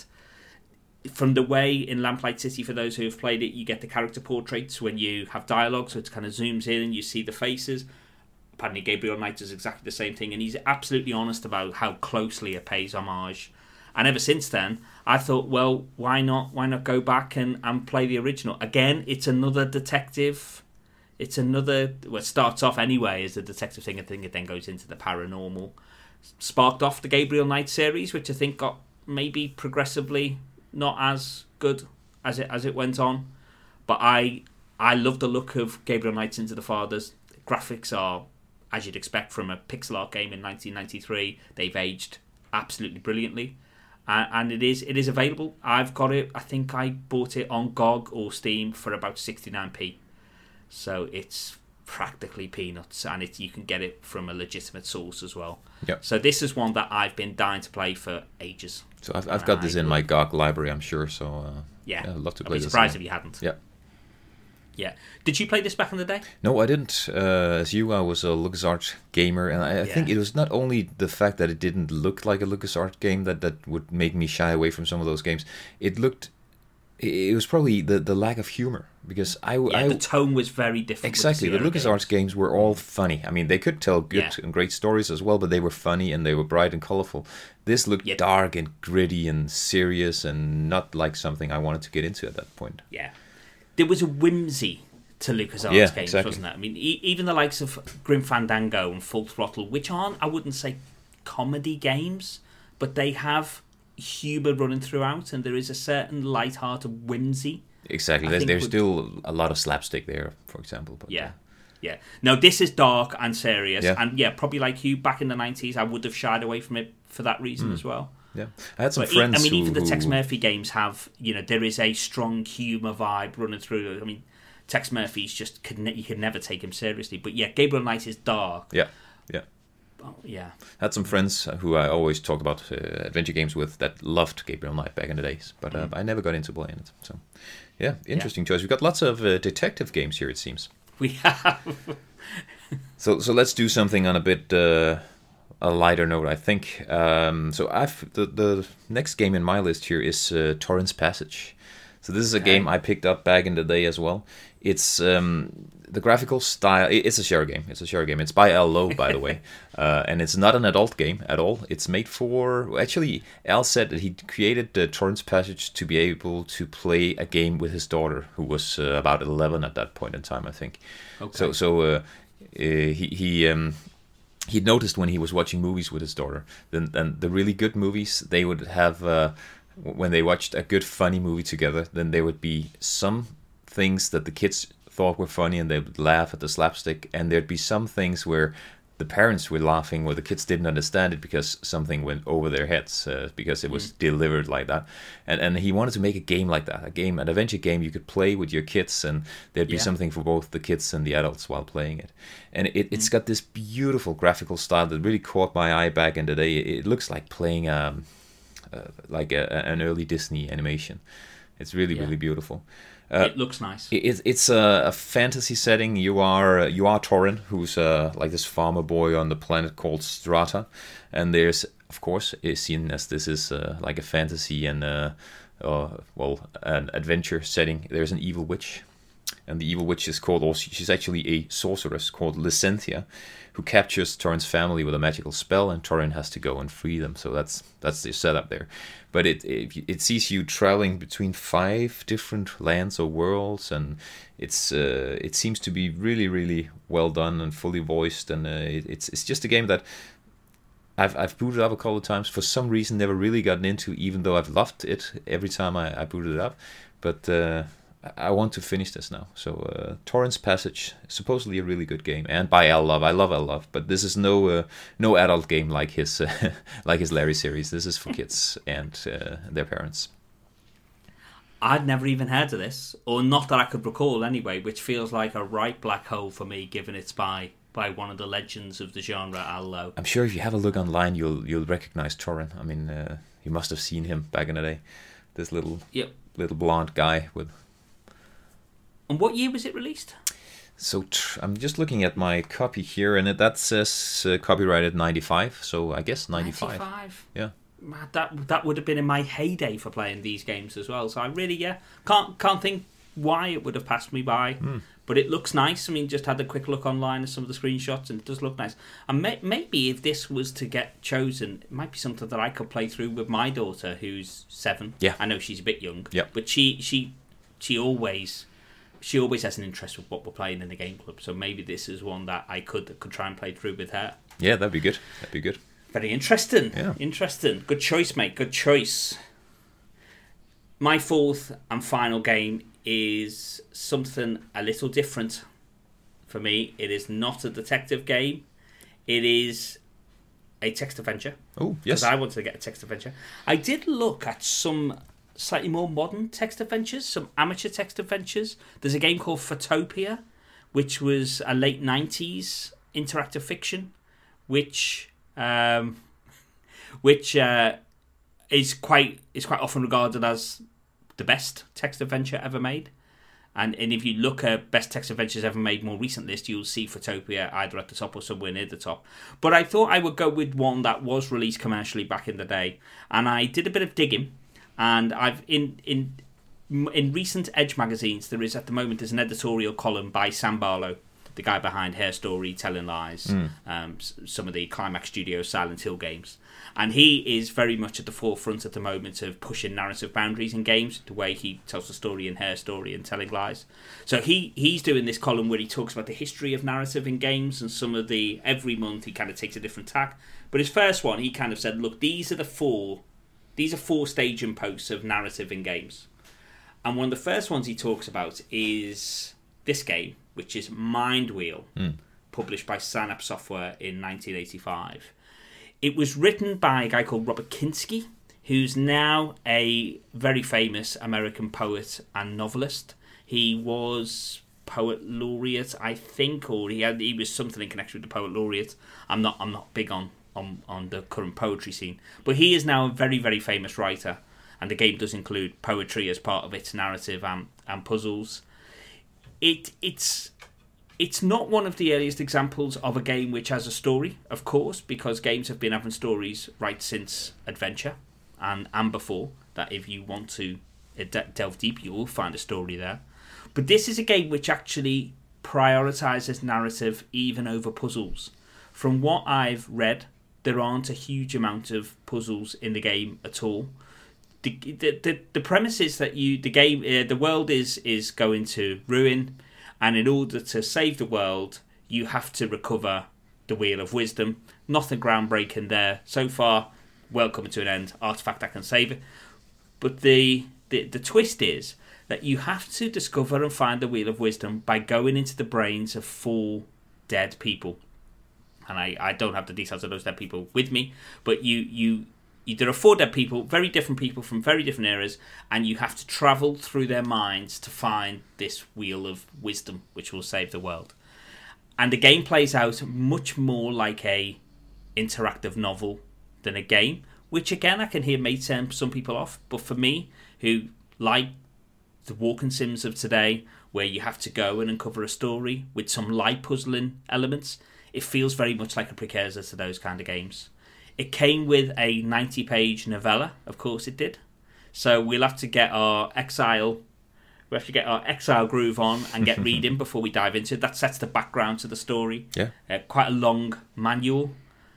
From the way in Lamplight City, for those who have played it, you get the character portraits when you have dialogue, so it kind of zooms in and you see the faces. Apparently Gabriel Knight does exactly the same thing, and he's absolutely honest about how closely it pays homage. And ever since then, I thought, well, why not why not go back and, and play the original? Again, it's another detective... It's another... Well, it starts off anyway as a detective thing. I think it then goes into the paranormal. Sparked off the Gabriel Knight series, which I think got maybe progressively not as good as it as it went on. But I I love the look of Gabriel Knight: Into the Fathers. The graphics are, as you'd expect from a pixel art game in nineteen ninety-three. They've aged absolutely brilliantly. Uh, and it is it is available. I've got it. I think I bought it on G O G or Steam for about sixty-nine p. So it's practically peanuts, and it, you can get it from a legitimate source as well. Yep. So this is one that I've been dying to play for ages. So I've, I've got this in my G O G library, I'm sure. So uh, yeah, yeah, I'd love to I'd play be this. surprised if you hadn't. Yeah. Yeah. Did you play this back in the day? No, I didn't. Uh, as you, I was a LucasArts gamer, and I, I yeah. think it was not only the fact that it didn't look like a LucasArts game that, that would make me shy away from some of those games. It looked... It was probably the, the lack of humor, because I, yeah, I the tone was very different. Exactly, the LucasArts games. games were all funny. I mean, they could tell good yeah. and great stories as well, but they were funny and they were bright and colorful. This looked yeah. dark and gritty and serious, and not like something I wanted to get into at that point. Yeah, there was a whimsy to LucasArts yeah, games, exactly. wasn't there? I mean, e- even the likes of Grim Fandango and Full Throttle, which aren't, I wouldn't say, comedy games, but they have humour running throughout, and there is a certain light-hearted whimsy. Exactly. There's, there's still a lot of slapstick there, for example. But, yeah. Yeah. No, this is dark and serious. Yeah. And yeah, probably like you, back in the nineties, I would have shied away from it for that reason mm. as well. Yeah. I had some but friends e- I mean, who, even the Tex who... Murphy games have, you know, there is a strong humour vibe running through. I mean, Tex Murphy's just, could ne- you could never take him seriously. But yeah, Gabriel Knight is dark. Yeah. Yeah. Oh, yeah. I had some friends who I always talked about uh, adventure games with that loved Gabriel Knight back in the days, but uh, mm. I never got into playing it. So, yeah, interesting yeah. choice. We've got lots of uh, detective games here, it seems. We have. so, so let's do something on a bit uh, a lighter note, I think. Um, so, I've the the next game in my list here is uh, Torrens Passage. So, this is a okay. game I picked up back in the day as well. It's um, the graphical style. It's a share game. It's a share game. It's by Al Lowe, by the way, uh, and it's not an adult game at all. It's made for. Actually, Al said that he created the Torrens Passage to be able to play a game with his daughter, who was uh, about eleven at that point in time, I think. Okay. So, so uh, uh, he he. Um, He noticed when he was watching movies with his daughter, then, then the really good movies, they would have uh, when they watched a good funny movie together, then there would be some things that the kids thought were funny and they would laugh at the slapstick, and there'd be some things where the parents were laughing where the kids didn't understand it because something went over their heads uh, because it was mm. delivered like that. And and he wanted to make a game like that, a game, an adventure game you could play with your kids, and there'd be yeah. something for both the kids and the adults while playing it. And it, it's mm. got this beautiful graphical style that really caught my eye back in the day. It looks like playing um, uh, like a, an early Disney animation. It's really, yeah. really beautiful. Uh, it looks nice. It, it's a, a fantasy setting. You are uh, you are Torin, who's uh, like this farmer boy on the planet called Strata, and there's, of course, is seen as this is uh, like a fantasy and uh, uh, well, an adventure setting. There's an evil witch, and the evil witch is called, also, she's actually a sorceress called Lysynthia, who captures Torin's family with a magical spell, and Torin has to go and free them. So that's that's the setup there. But it, it it sees you traveling between five different lands or worlds, and it's uh, it seems to be really really well done and fully voiced, and uh, it, it's it's just a game that I've I've booted up a couple of times. For some reason, never really gotten into, even though I've loved it every time I, I booted it up. But uh, I want to finish this now. So uh, Torin's Passage, supposedly a really good game, and by Al Love. I love Al Love, but this is no uh, no adult game like his uh, like his Larry series. This is for kids and uh, their parents. I'd never even heard of this, or not that I could recall anyway, which feels like a right black hole for me, given it's by by one of the legends of the genre, Al Lowe. I'm sure if you have a look online, you'll you'll recognize Torin. I mean, uh, you must have seen him back in the day. This little yep. little blonde guy with. And what year was it released? So tr- I'm just looking at my copy here, and it, that says uh, copyrighted ninety-five. So I guess ninety-five. ninety-five. Yeah. Man, that that would have been in my heyday for playing these games as well. So I really, yeah, can't can't think why it would have passed me by. Mm. But it looks nice. I mean, just had a quick look online at some of the screenshots, and it does look nice. And may- maybe if this was to get chosen, it might be something that I could play through with my daughter, who's seven. Yeah. I know she's a bit young. Yeah. But she she she always. She always has an interest with what we're playing in the game club, so maybe this is one that I could could try and play through with her. Yeah, that'd be good. That'd be good. Very interesting. Yeah. Interesting. Good choice, mate. Good choice. My fourth and final game is something a little different for me. It is not a detective game. It is a text adventure. Oh, yes. Because I wanted to get a text adventure. I did look at some slightly more modern text adventures, some amateur text adventures. There's a game called Photopia, which was a late nineties interactive fiction, which um, which uh, is quite is quite often regarded as the best text adventure ever made. And and if you look at best text adventures ever made more recent list, you'll see Photopia either at the top or somewhere near the top. But I thought I would go with one that was released commercially back in the day, and I did a bit of digging. And I've in in in recent Edge magazines, there is at the moment there's an editorial column by Sam Barlow, the guy behind Her Story, Telling Lies, mm. um, some of the Climax Studios Silent Hill games, and he is very much at the forefront at the moment of pushing narrative boundaries in games, the way he tells the story in Her Story and Telling Lies. So he he's doing this column where he talks about the history of narrative in games, and some of the every month he kind of takes a different tack. But his first one, he kind of said, look, these are the four. These are four staging posts of narrative in games. And one of the first ones he talks about is this game, which is Mind Wheel, mm. published by Synapse Software in nineteen eighty-five. It was written by a guy called Robert Kinski, who's now a very famous American poet and novelist. He was poet laureate, I think, or he had he was something in connection with the poet laureate. I'm not I'm not big on On, on the current poetry scene, but he is now a very very famous writer, and the game does include poetry as part of its narrative and, and puzzles. It it's it's not one of the earliest examples of a game which has a story, of course, because games have been having stories right since Adventure and and before that. If you want to delve deep, you will find a story there. But this is a game which actually prioritizes narrative even over puzzles. From what I've read, there aren't a huge amount of puzzles in the game at all. The the the, the premise is that you the game uh, the world is is going to ruin, and in order to save the world, you have to recover the Wheel of Wisdom. Nothing groundbreaking there so far. World coming to an end. Artifact that can save it. but the, the the twist is that you have to discover and find the Wheel of Wisdom by going into the brains of four dead people. And I, I don't have the details of those dead people with me, but you, you, you there are four dead people, very different people from very different eras, and you have to travel through their minds to find this Wheel of Wisdom, which will save the world. And the game plays out much more like a interactive novel than a game, which again I can hear may turn some people off, but for me, who like the walking sims of today, where you have to go and uncover a story with some light puzzling elements, it feels very much like a precursor to those kind of games. It came with a ninety page novella, of course it did. So we'll have to get our Exile we have to get our Exile groove on and get reading before we dive into it. That sets the background to the story. Yeah. Uh, quite a long manual.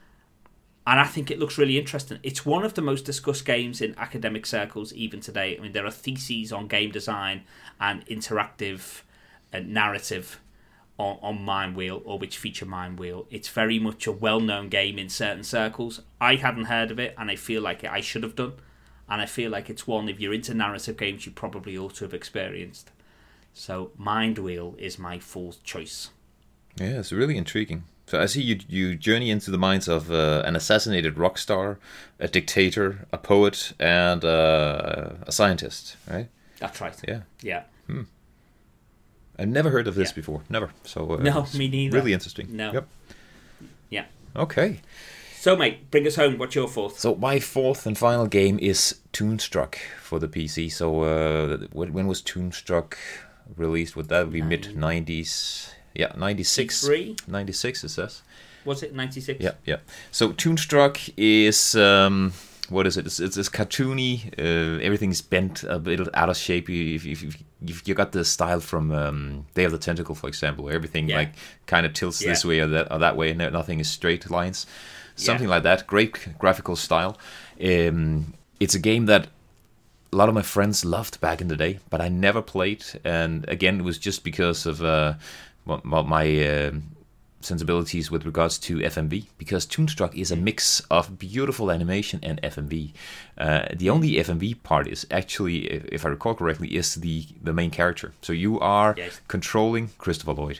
And I think it looks really interesting. It's one of the most discussed games in academic circles even today. I mean, there are theses on game design and interactive and narrative on, on Mind Wheel, or which feature Mind Wheel. It's very much a well-known game in certain circles. I hadn't heard of it, and I feel like I should have done. And I feel like it's one, if you're into narrative games, you probably ought to have experienced. So Mind Wheel is my fourth choice. Yeah, it's really intriguing. So I see you you journey into the minds of uh, an assassinated rock star, a dictator, a poet, and uh, a scientist, right? That's right. Yeah. Yeah. Hmm. I've never heard of this yeah. before. Never. So uh, no, me neither. Really interesting. No. Yep. Yeah. Okay. So, mate, bring us home. What's your fourth? So my fourth and final game is Toonstruck for the P C. So uh, when was Toonstruck released? Would that be Nine. mid nineties? Yeah, ninety-six. ninety-six, it says. Was it ninety-six? Yeah, yeah. So Toonstruck is, um, what is it? It's, it's, it's cartoony. Uh, everything's bent a bit out of shape. You, if, if, if you got the style from um, Day of the Tentacle, for example, where everything yeah. like kind of tilts yeah. this way or that, or that way, and nothing is straight lines. Something yeah. like that. Great graphical style. Um, it's a game that a lot of my friends loved back in the day, but I never played. And again, it was just because of uh, my uh, sensibilities with regards to F M V, because Toonstruck is a mix of beautiful animation and F M V. Uh, the only F M V part is actually, if I recall correctly, is the, the main character. So you are yes. controlling Christopher Lloyd.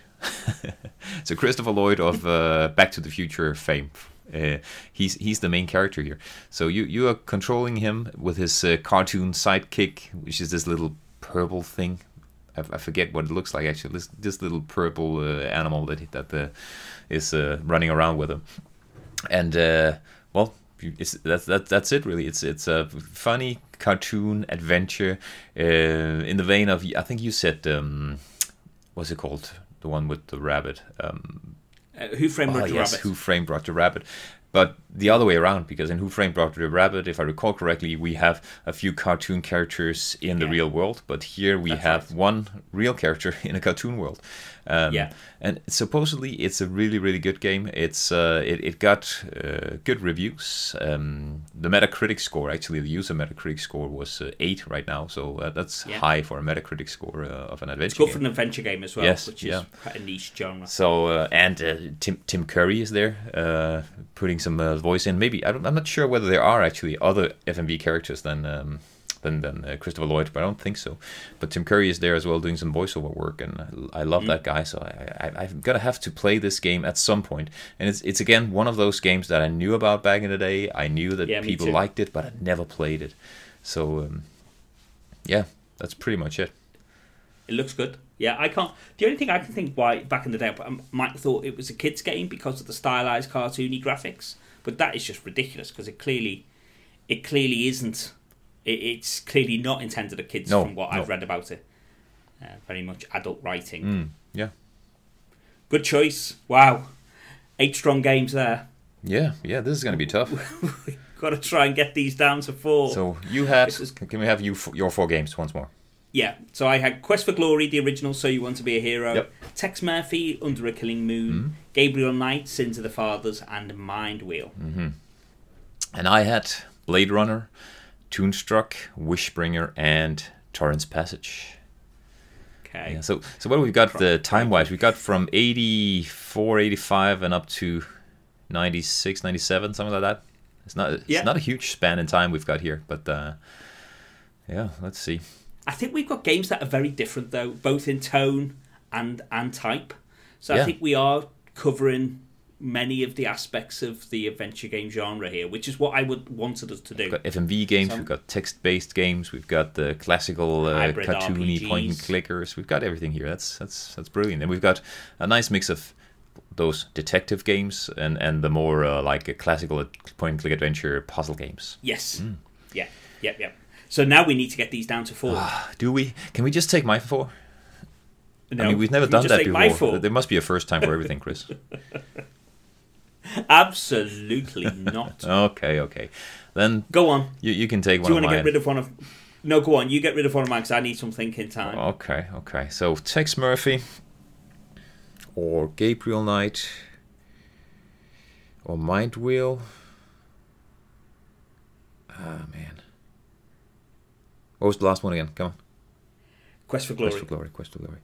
So Christopher Lloyd of uh, Back to the Future fame. Uh, he's he's the main character here. So you, you are controlling him with his uh, cartoon sidekick, which is this little purple thing. I, I forget what it looks like actually. This this little purple uh, animal that that uh, is uh, running around with him. And uh, well, it's that's that, that's it really. It's it's a funny cartoon adventure uh, in the vein of, I think you said um, what's it called? The one with the rabbit. Um, Uh, Who Framed oh, Roger yes, Rabbit? Who Framed Roger Rabbit? But the other way around, because in Who Framed Roger Rabbit, if I recall correctly, we have a few cartoon characters in the yeah. real world, but here we That's have right. one real character in a cartoon world. Um, yeah. And supposedly it's a really, really good game. It's uh, it, it got uh, good reviews. Um, the Metacritic score, actually, the user Metacritic score was uh, eight right now, so uh, that's yeah. high for a Metacritic score uh, of an adventure it's good game. for an adventure game as well, yes, which is yeah. quite a niche genre. So, uh, and uh, Tim Tim Curry is there, uh, putting some uh, voice in. Maybe, I don't, I'm not sure whether there are actually other F M V characters than... Um, than, than uh, Christopher Lloyd, but I don't think so. But Tim Curry is there as well doing some voiceover work, and I, I love mm. that guy, so I, I, I'm going to have to play this game at some point. And it's, it's again, one of those games that I knew about back in the day. I knew that yeah, people liked it, but I never played it. So, um, yeah, that's pretty much it. It looks good. Yeah, I can't... The only thing I can think why, back in the day, I might have thought it was a kid's game because of the stylized, cartoony graphics, but that is just ridiculous, because it clearly, it clearly isn't... It's clearly not intended at kids no, from what no. I've read about it. Uh, very much adult writing. Mm, yeah. Good choice. Wow. Eight strong games there. Yeah, yeah, this is going to be tough. We've got to try and get these down to four. So you had... Is, can we have you your four games once more? Yeah. So I had Quest for Glory, the original, So You Want to Be a Hero. Yep. Tex Murphy, Under a Killing Moon. Mm-hmm. Gabriel Knight, Sins of the Fathers. And Mind Wheel. Mm-hmm. And I had Blade Runner, Toonstruck, Wishbringer, and Torrance Passage. Okay. Yeah, so so what we've got the time-wise, we got from eighty-four, eighty-five and up to ninety-six, ninety-seven, something like that. It's not it's yeah. not a huge span in time we've got here, but uh, Yeah, let's see. I think we've got games that are very different, though, both in tone and and type. So yeah. I think we are covering many of the aspects of the adventure game genre here, which is what I would wanted us to do. We've got F M V games, so, we've got text-based games, we've got the classical uh, cartoony point and clickers. We've got everything here. That's that's that's brilliant, and we've got a nice mix of those detective games and and the more uh, like a classical point and click adventure puzzle games. Yes. Mm. Yeah. Yep. Yep. So now we need to get these down to four. Do we? Can we just take my four? No. I mean, we've never done that before. There must be a first time for everything, Chris. Absolutely not. okay, okay. Then go on. You you can take one. Do you want to get rid of one of? No, go on. You get rid of one of mine because I need some thinking time. Okay, okay. So Tex Murphy, or Gabriel Knight, or Mind Wheel. Ah man. What was the last one again? Come on. Quest for Glory. Quest for Glory. Quest for Glory.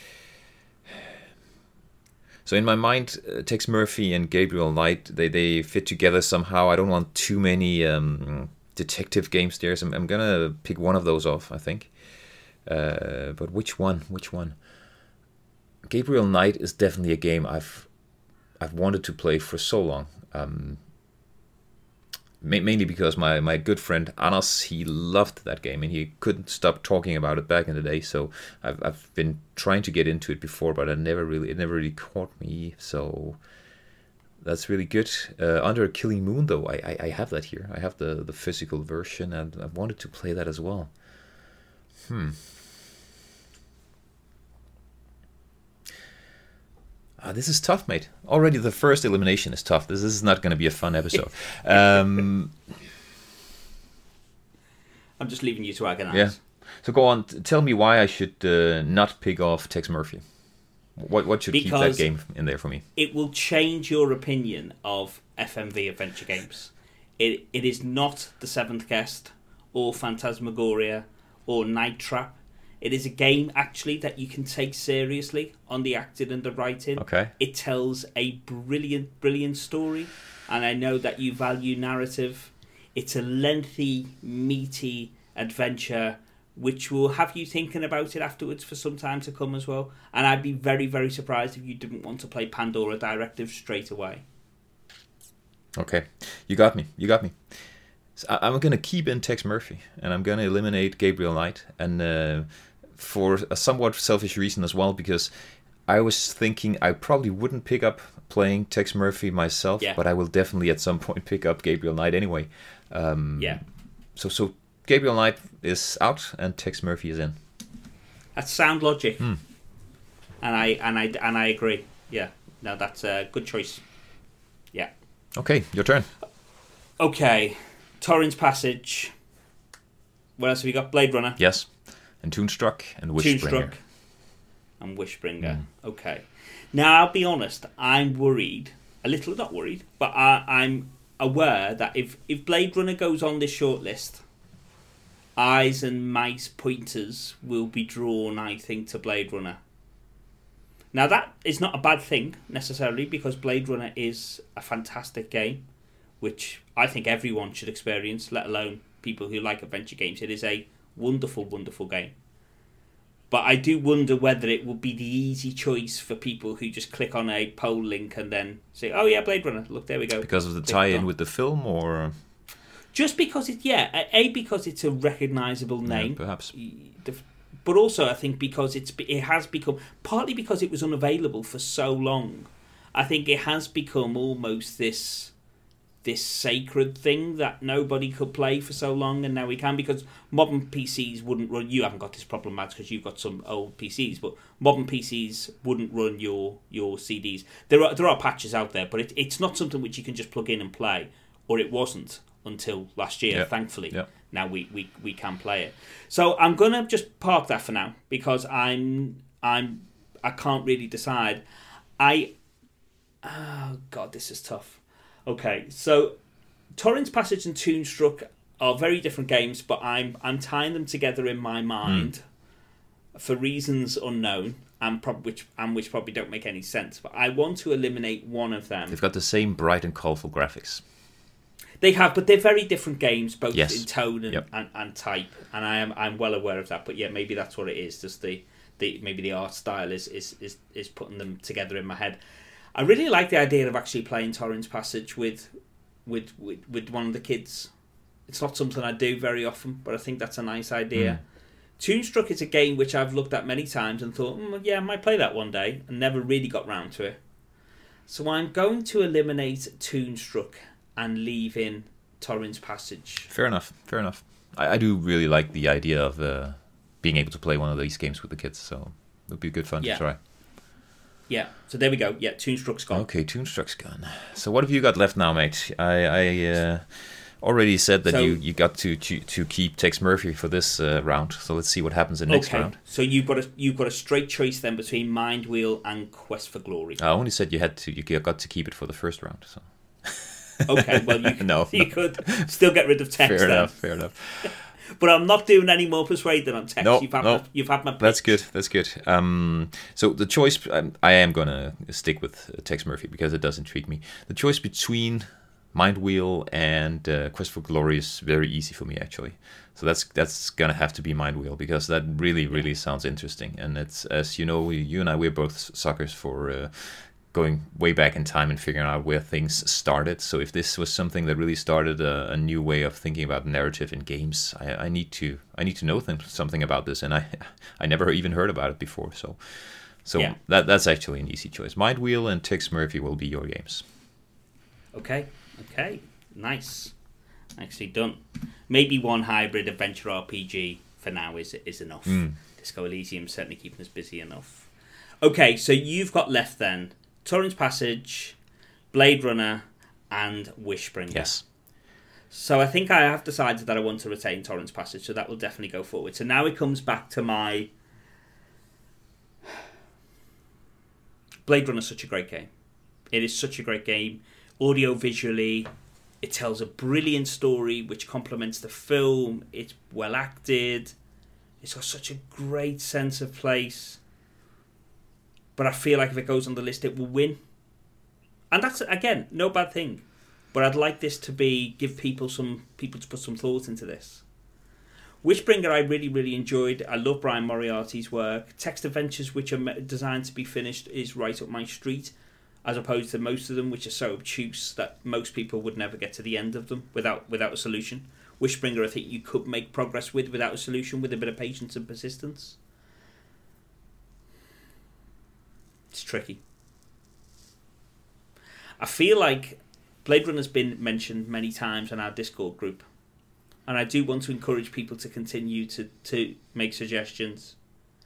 So in my mind, uh, Tex Murphy and Gabriel Knight, they, they fit together somehow. I don't want too many um, detective games there, so I'm, I'm gonna pick one of those off, I think. Uh, but which one? Which one? Gabriel Knight is definitely a game I've I've wanted to play for so long. Um, Mainly because my, my good friend Anas, he loved that game and he couldn't stop talking about it back in the day. So I've I've been trying to get into it before, but I never really it never really caught me. So that's really good. Uh, Under a Killing Moon, though, I, I, I have that here. I have the, the physical version, and I wanted to play that as well. Hmm. Ah, this is tough, mate. Already the first elimination is tough. This is not going to be a fun episode. Um, I'm just leaving you to agonize. Yeah. So go on. T- tell me why I should uh, not pick off Tex Murphy. What what should because keep that game in there for me? It will change your opinion of F M V adventure games. It It is not The Seventh Guest or Phantasmagoria or Night Trap. It is a game, actually, that you can take seriously on the acting and the writing. Okay. It tells a brilliant, brilliant story, and I know that you value narrative. It's a lengthy, meaty adventure, which will have you thinking about it afterwards for some time to come as well. And I'd be very, very surprised if you didn't want to play Pandora Directive straight away. Okay. You got me. You got me. So I'm going to keep in Tex Murphy, and I'm going to eliminate Gabriel Knight, and uh, for a somewhat selfish reason as well, because I was thinking I probably wouldn't pick up playing Tex Murphy myself, yeah. but I will definitely at some point pick up Gabriel Knight anyway. Um, yeah. So so Gabriel Knight is out, and Tex Murphy is in. That's sound logic, mm. and I and I and I agree. Yeah, no, that's a good choice. Yeah. Okay, your turn. Okay. Torrens Passage. What else have we got? Blade Runner. Yes. And Toonstruck and Wishbringer. Toonstruck and Wishbringer. Mm. Okay. Now, I'll be honest. I'm worried. A little, not worried, but I, I'm aware that if, if Blade Runner goes on this shortlist, eyes and mice pointers will be drawn, I think, to Blade Runner. Now, that is not a bad thing, necessarily, because Blade Runner is a fantastic game, which I think everyone should experience, let alone people who like adventure games. It is a wonderful, wonderful game. But I do wonder whether it will be the easy choice for people who just click on a poll link and then say, oh yeah, Blade Runner, look, there we go. Because of the tie-in with the film, or...? Just because it, yeah, A, because it's a recognisable name. Yeah, perhaps. But also, I think because it's it has become, partly because it was unavailable for so long, I think it has become almost this... this sacred thing that nobody could play for so long, and now we can, because modern P Cs wouldn't run. You haven't got this problem, Mads, because you've got some old P Cs, but modern P Cs wouldn't run your your C Ds. There are there are patches out there, but it, it's not something which you can just plug in and play, or it wasn't until last year. Yep. Thankfully, yep. Now we, we we can play it. So I'm gonna just park that for now, because I'm I'm I can't really decide. I oh god, this is tough. Okay, so Torrens Passage and Toonstruck are very different games, but I'm I'm tying them together in my mind mm. for reasons unknown, and prob- which and which probably don't make any sense. But I want to eliminate one of them. They've got the same bright and colourful graphics. They have, but they're very different games, both yes. in tone and, yep. and, and type. And I am I'm well aware of that. But yeah, maybe that's what it is. Just the, the maybe the art style is, is, is, is putting them together in my head. I really like the idea of actually playing Torrens Passage with, with with with one of the kids. It's not something I do very often, but I think that's a nice idea. Mm. Toonstruck is a game which I've looked at many times and thought, mm, yeah, I might play that one day, and never really got round to it. So I'm going to eliminate Toonstruck and leave in Torrens Passage. Fair enough, fair enough. I, I do really like the idea of uh, being able to play one of these games with the kids, so it would be good fun yeah. to try. Yeah, so there we go. Yeah, Toonstruck's gone. Okay, Toonstruck's gone. So what have you got left now, mate? I, I uh, already said that so, you, you got to, to to keep Tex Murphy for this uh, round, so let's see what happens in the next okay. round. So you've got a you've got a straight choice then between Mind Wheel and Quest for Glory. I only said you had to you got to keep it for the first round, so... Okay, well, you, could, no, you no. could still get rid of Tex fair then. enough, fair enough. But I'm not doing any more persuading on Tex. No, you've, had no. my, you've had my pitch. That's good, that's good. Um, so the choice, I, I am going to stick with Tex Murphy because it does intrigue me. The choice between Mind Wheel and uh, Quest for Glory is very easy for me, actually. So that's that's going to have to be Mind Wheel because that really, really sounds interesting. And it's, as you know, we, you and I, we're both suckers for... Uh, going way back in time and figuring out where things started. So if this was something that really started a, a new way of thinking about narrative in games, I, I need to I need to know th- something about this, and I I never even heard about it before. So so yeah. that that's actually an easy choice. Mind Wheel and Tex Murphy will be your games. Okay, okay, nice, nicely done. Maybe one hybrid adventure R P G for now is is enough. Mm. Disco Elysium certainly keeping us busy enough. Okay, so you've got left then Torrens Passage, Blade Runner, and Wishbringer. Yes. So I think I have decided that I want to retain Torrens Passage, so that will definitely go forward. So now it comes back to my... Blade Runner is such a great game. It is such a great game. Audio-visually, it tells a brilliant story which complements the film. It's well acted. It's got such a great sense of place. But I feel like if it goes on the list, it will win. And that's, again, no bad thing. But I'd like this to be, give people some people to put some thought into this. Wishbringer I really, really enjoyed. I love Brian Moriarty's work. Text Adventures, which are designed to be finished, is right up my street, as opposed to most of them, which are so obtuse that most people would never get to the end of them without without a solution. Wishbringer, I think you could make progress with without a solution, with a bit of patience and persistence. It's tricky. I feel like Blade Runner's been mentioned many times in our Discord group, and I do want to encourage people to continue to, to make suggestions.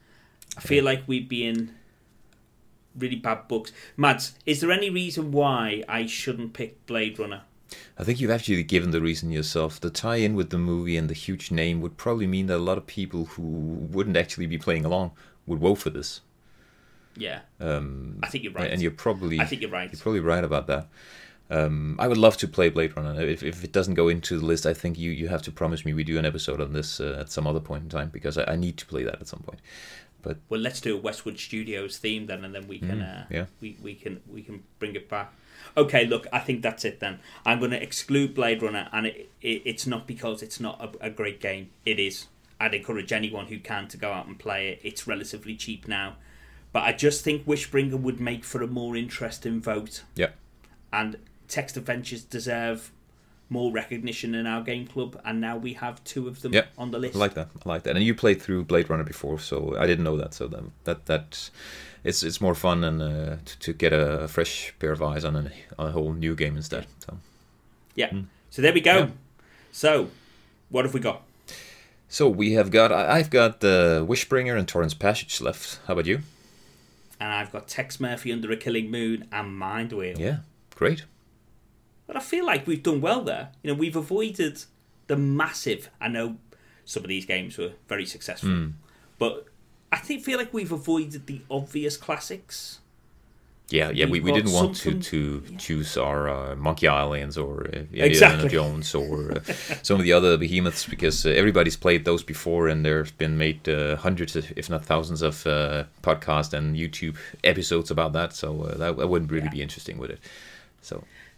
I feel like we'd be in really bad books. Mads, is there any reason why I shouldn't pick Blade Runner? I think you've actually given the reason yourself. The tie-in with the movie and the huge name would probably mean that a lot of people who wouldn't actually be playing along would vote for this. Yeah, um, I think you're right, and you're probably I think you're right. You're probably right about that. Um, I would love to play Blade Runner. If if it doesn't go into the list, I think you, you have to promise me we do an episode on this uh, at some other point in time because I, I need to play that at some point. But well, let's do a Westwood Studios theme then, and then we can mm, uh, yeah. we, we can we can bring it back. Okay, look, I think that's it then. I'm going to exclude Blade Runner, and it, it it's not because it's not a, a great game. It is. I'd encourage anyone who can to go out and play it. It's relatively cheap now. But I just think Wishbringer would make for a more interesting vote. Yeah. And Text Adventures deserve more recognition in our game club, and now we have two of them yep. on the list. I like that. I like that. And you played through Blade Runner before, so I didn't know that. So that that, that it's it's more fun and uh, to, to get a fresh pair of eyes on a, on a whole new game instead. So yeah. Mm. So there we go. Yeah. So what have we got? So we have got. I've got the uh, Wishbringer and Torrens Passage left. How about you? And I've got Tex Murphy, Under a Killing Moon, and Mind Wheel. Yeah, great. But I feel like we've done well there. You know, we've avoided the massive... I know some of these games were very successful, mm. but I think feel like we've avoided the obvious classics. Yeah, yeah, we, we didn't want to, to yeah. choose our uh, Monkey Islands or uh, Indiana exactly. Jones or uh, some of the other behemoths because uh, everybody's played those before and there's been made uh, hundreds, of, if not thousands, of uh, podcasts and YouTube episodes about that. So uh, that, that wouldn't really yeah. be interesting with it. So,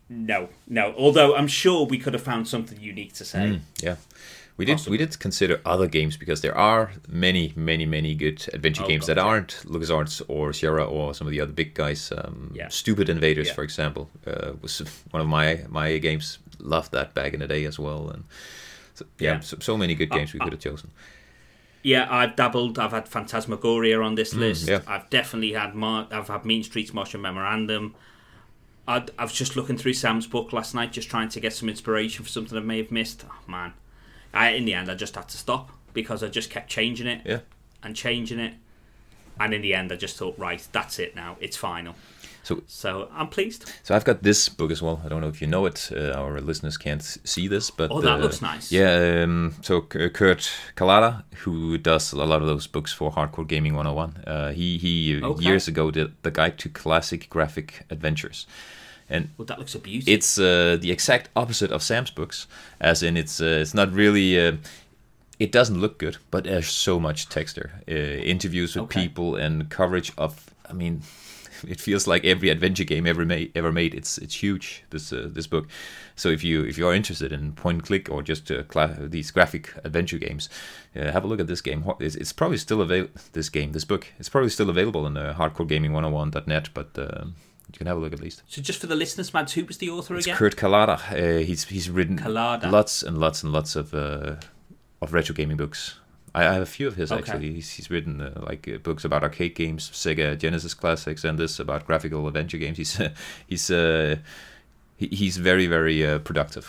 No, no. Although I'm sure we could have found something unique to say. Mm, yeah. We did Possibly. we did consider other games because there are many, many, many good adventure oh, games God, that yeah. aren't LucasArts or Sierra or some of the other big guys. Um, yeah. Stupid Invaders, yeah. for example, uh, was one of my my games. Loved that back in the day as well. And so, yeah, yeah. So, so many good games uh, we could have chosen. Yeah, I've dabbled. I've had Phantasmagoria on this Mm, list. yeah. I've definitely had Mar- I've had Mean Streets Martian Memorandum. I'd, I was just looking through Sam's book last night, just trying to get some inspiration for something I may have missed. Oh man, I in the end I just had to stop because I just kept changing it yeah. and changing it, and in the end I just thought, right, that's it now. It's final. So, so I'm pleased. So I've got this book as well. I don't know if you know it. Uh, our listeners can't see this, but oh, that uh, looks nice. Yeah. Um, so Kurt Kalada, who does a lot of those books for Hardcore Gaming one oh one, uh, he he okay. years ago did the Guide to Classic Graphic Adventures, and well, that looks a beauty. It's uh, the exact opposite of Sam's books, as in it's uh, it's not really. Uh, it doesn't look good, but there's so much texture, uh, interviews with okay. people, and coverage of. I mean. It feels like every adventure game ever made. Ever made. It's it's huge. This uh, this book. So if you if you are interested in point and click or just uh, cla- these graphic adventure games, uh, have a look at this game. It's, it's probably still available. This game, this book, it's probably still available on uh, hardcore gaming one oh one dot net. But uh, you can have a look at least. So just for the listeners, Mads, who was the author it's again? Kurt Kalada. Uh, he's he's written Kalada. lots and lots and lots of uh, of retro gaming books. I have a few of his, okay. actually. He's, he's written uh, like uh, books about arcade games, Sega Genesis classics, and this about graphical adventure games. He's uh, he's uh, he, he's very very uh, productive.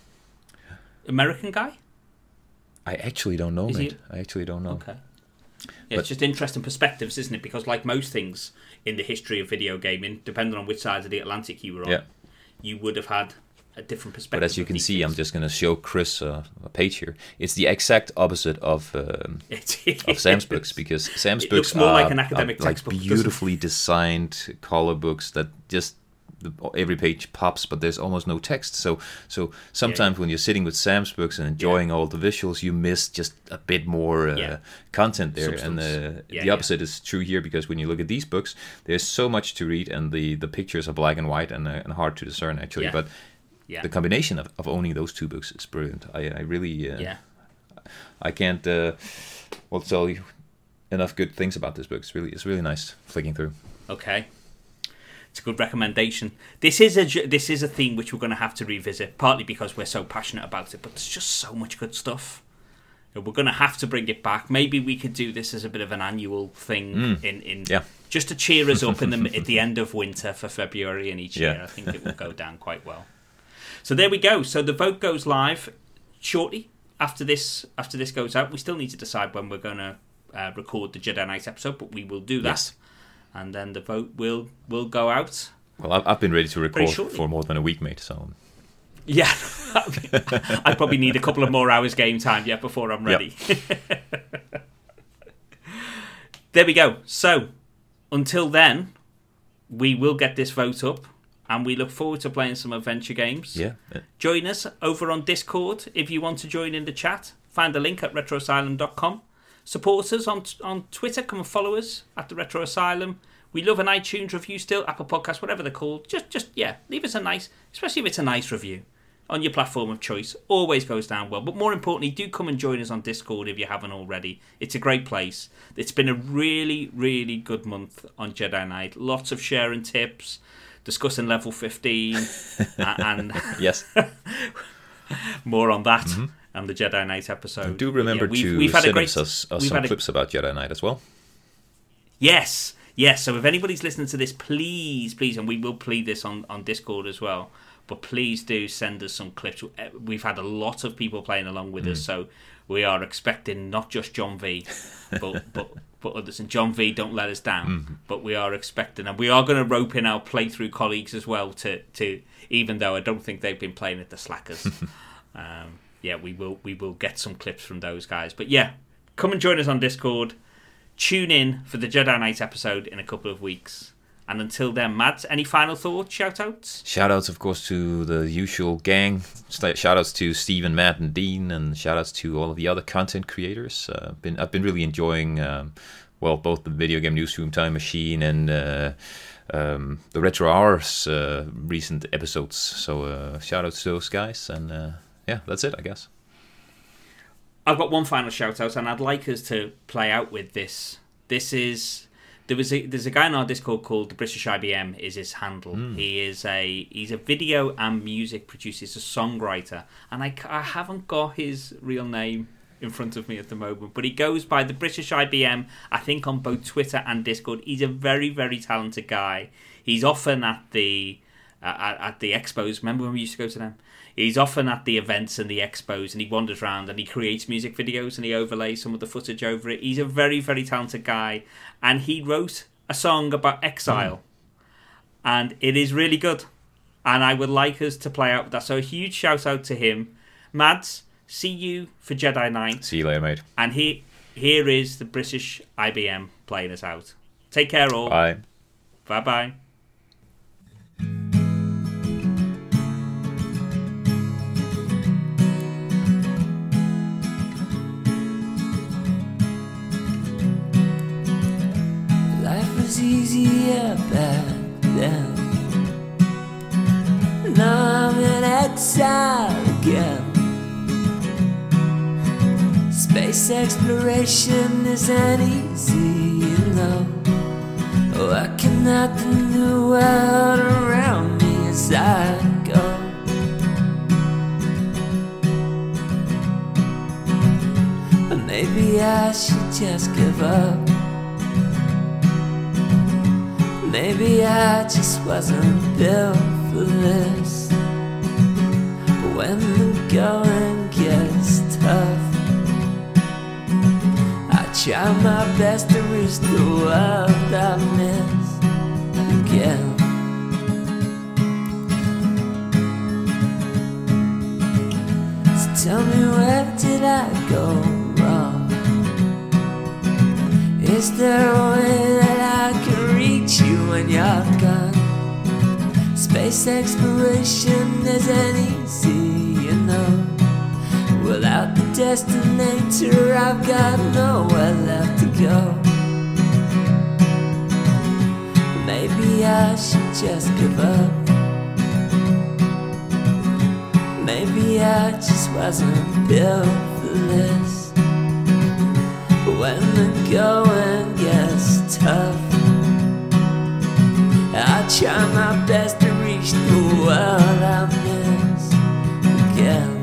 American guy? I actually don't know, Is mate. he? I actually don't know. Okay. Yeah, it's just interesting perspectives, isn't it? Because like most things in the history of video gaming, depending on which side of the Atlantic you were on, yeah. you would have had a different perspective. But as you can see, things. I'm just going to show Chris uh, a page here. It's the exact opposite of um, of Sam's books, because Sam's it books looks more are, like an academic are like textbook, beautifully designed color books that just the, every page pops, but there's almost no text. So so sometimes yeah. when you're sitting with Sam's books and enjoying yeah. all the visuals, you miss just a bit more uh, yeah. content there. Substance. And uh, yeah, the opposite yeah. is true here, because when you look at these books, there's so much to read, and the, the pictures are black and white and, uh, and hard to discern actually. Yeah. But yeah. the combination of, of owning those two books is brilliant. I, I really uh, yeah. I can't uh, well tell you enough good things about this book. It's really it's really nice flicking through. Okay. It's a good recommendation. This is a this is a theme which we're going to have to revisit, partly because we're so passionate about it, but there's just so much good stuff. We're going to have to bring it back. Maybe we could do this as a bit of an annual thing, mm. in, in yeah. just to cheer us up in the at the end of winter for February and each yeah. year. I think it will go down quite well. So there we go. So the vote goes live shortly after this. After this goes out, we still need to decide when we're going to uh, record the Jedi Knight episode, but we will do that. Yes. And then the vote will will go out. Well, I've, I've been ready to record for more than a week, mate. So yeah, I probably need a couple of more hours game time yet before I'm ready. Yep. There we go. So until then, we will get this vote up, and we look forward to playing some adventure games. Yeah. yeah. Join us over on Discord if you want to join in the chat. Find the link at retro asylum dot com. Support us on on Twitter. Come and follow us at the Retro Asylum. We love an iTunes review still, Apple Podcasts, whatever they're called. Just, just yeah, leave us a nice, especially if it's a nice review on your platform of choice. Always goes down well. But more importantly, do come and join us on Discord if you haven't already. It's a great place. It's been a really, really good month on Jedi Knight. Lots of sharing tips, discussing level fifteen, and yes, more on that. Mm-hmm. And the Jedi Knight episode. And do remember yeah, we've, to we've send great, us, us some clips a... about Jedi Knight as well. Yes, yes. So if anybody's listening to this, please, please, and we will plead this on, on Discord as well, but please do send us some clips. We've had a lot of people playing along with mm. us, so we are expecting not just John V, but but, but others. And John V, don't let us down. Mm. But we are expecting, and we are going to rope in our playthrough colleagues as well, to, to even though I don't think they've been playing at the slackers. um Yeah, we will we will get some clips from those guys. But yeah, come and join us on Discord. Tune in for the Jedi Knight episode in a couple of weeks. And until then, Mads, any final thoughts, shout-outs? Shout-outs, of course, to the usual gang. Shout-outs to Stephen, Matt, and Dean. And shout-outs to all of the other content creators. Uh, been I've been really enjoying um, well, both the Video Game Newsroom, Time Machine, and uh, um, the Retro Hours uh, recent episodes. So uh, shout out to those guys, and uh, yeah, that's it, I guess. I've got one final shout out, and I'd like us to play out with this. This is there was a, there's a guy on our Discord called the British I B M is his handle. Mm. He is a he's a video and music producer. He's a songwriter, and I, I haven't got his real name in front of me at the moment, but he goes by the British I B M, I think, on both Twitter and Discord. He's a very, very talented guy. He's often at the uh, at, at the expos. Remember when we used to go to them? He's often at the events and the expos, and he wanders around and he creates music videos and he overlays some of the footage over it. He's a very, very talented guy, and he wrote a song about exile, mm. and it is really good, and I would like us to play out with that. So a huge shout out to him. Mads, see you for Jedi Knight. See you later, mate. And he, here is the British I B M playing us out. Take care, all. Bye. Bye-bye. Life was easier back then. Now I'm in exile again. Space exploration isn't easy, you know. Working out the new world around me as I go. But maybe I should just give up. Maybe I just wasn't built for this. But when the going gets tough, try my best to reach the world I miss again. So tell me, where did I go wrong? Is there a way that I can reach you when you're gone? Space exploration isn't easy, you know. Without the destinator, I've got nowhere left to go. Maybe I should just give up. Maybe I just wasn't built for this. But when the going gets tough, I try my best to reach the world I miss again.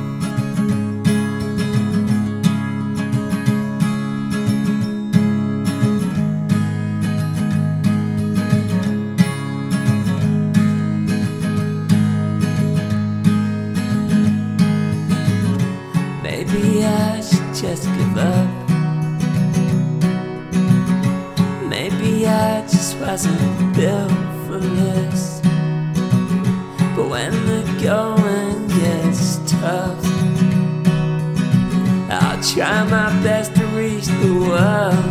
Just give up. Maybe I just wasn't built for this. But when the going gets tough, I'll try my best to reach the world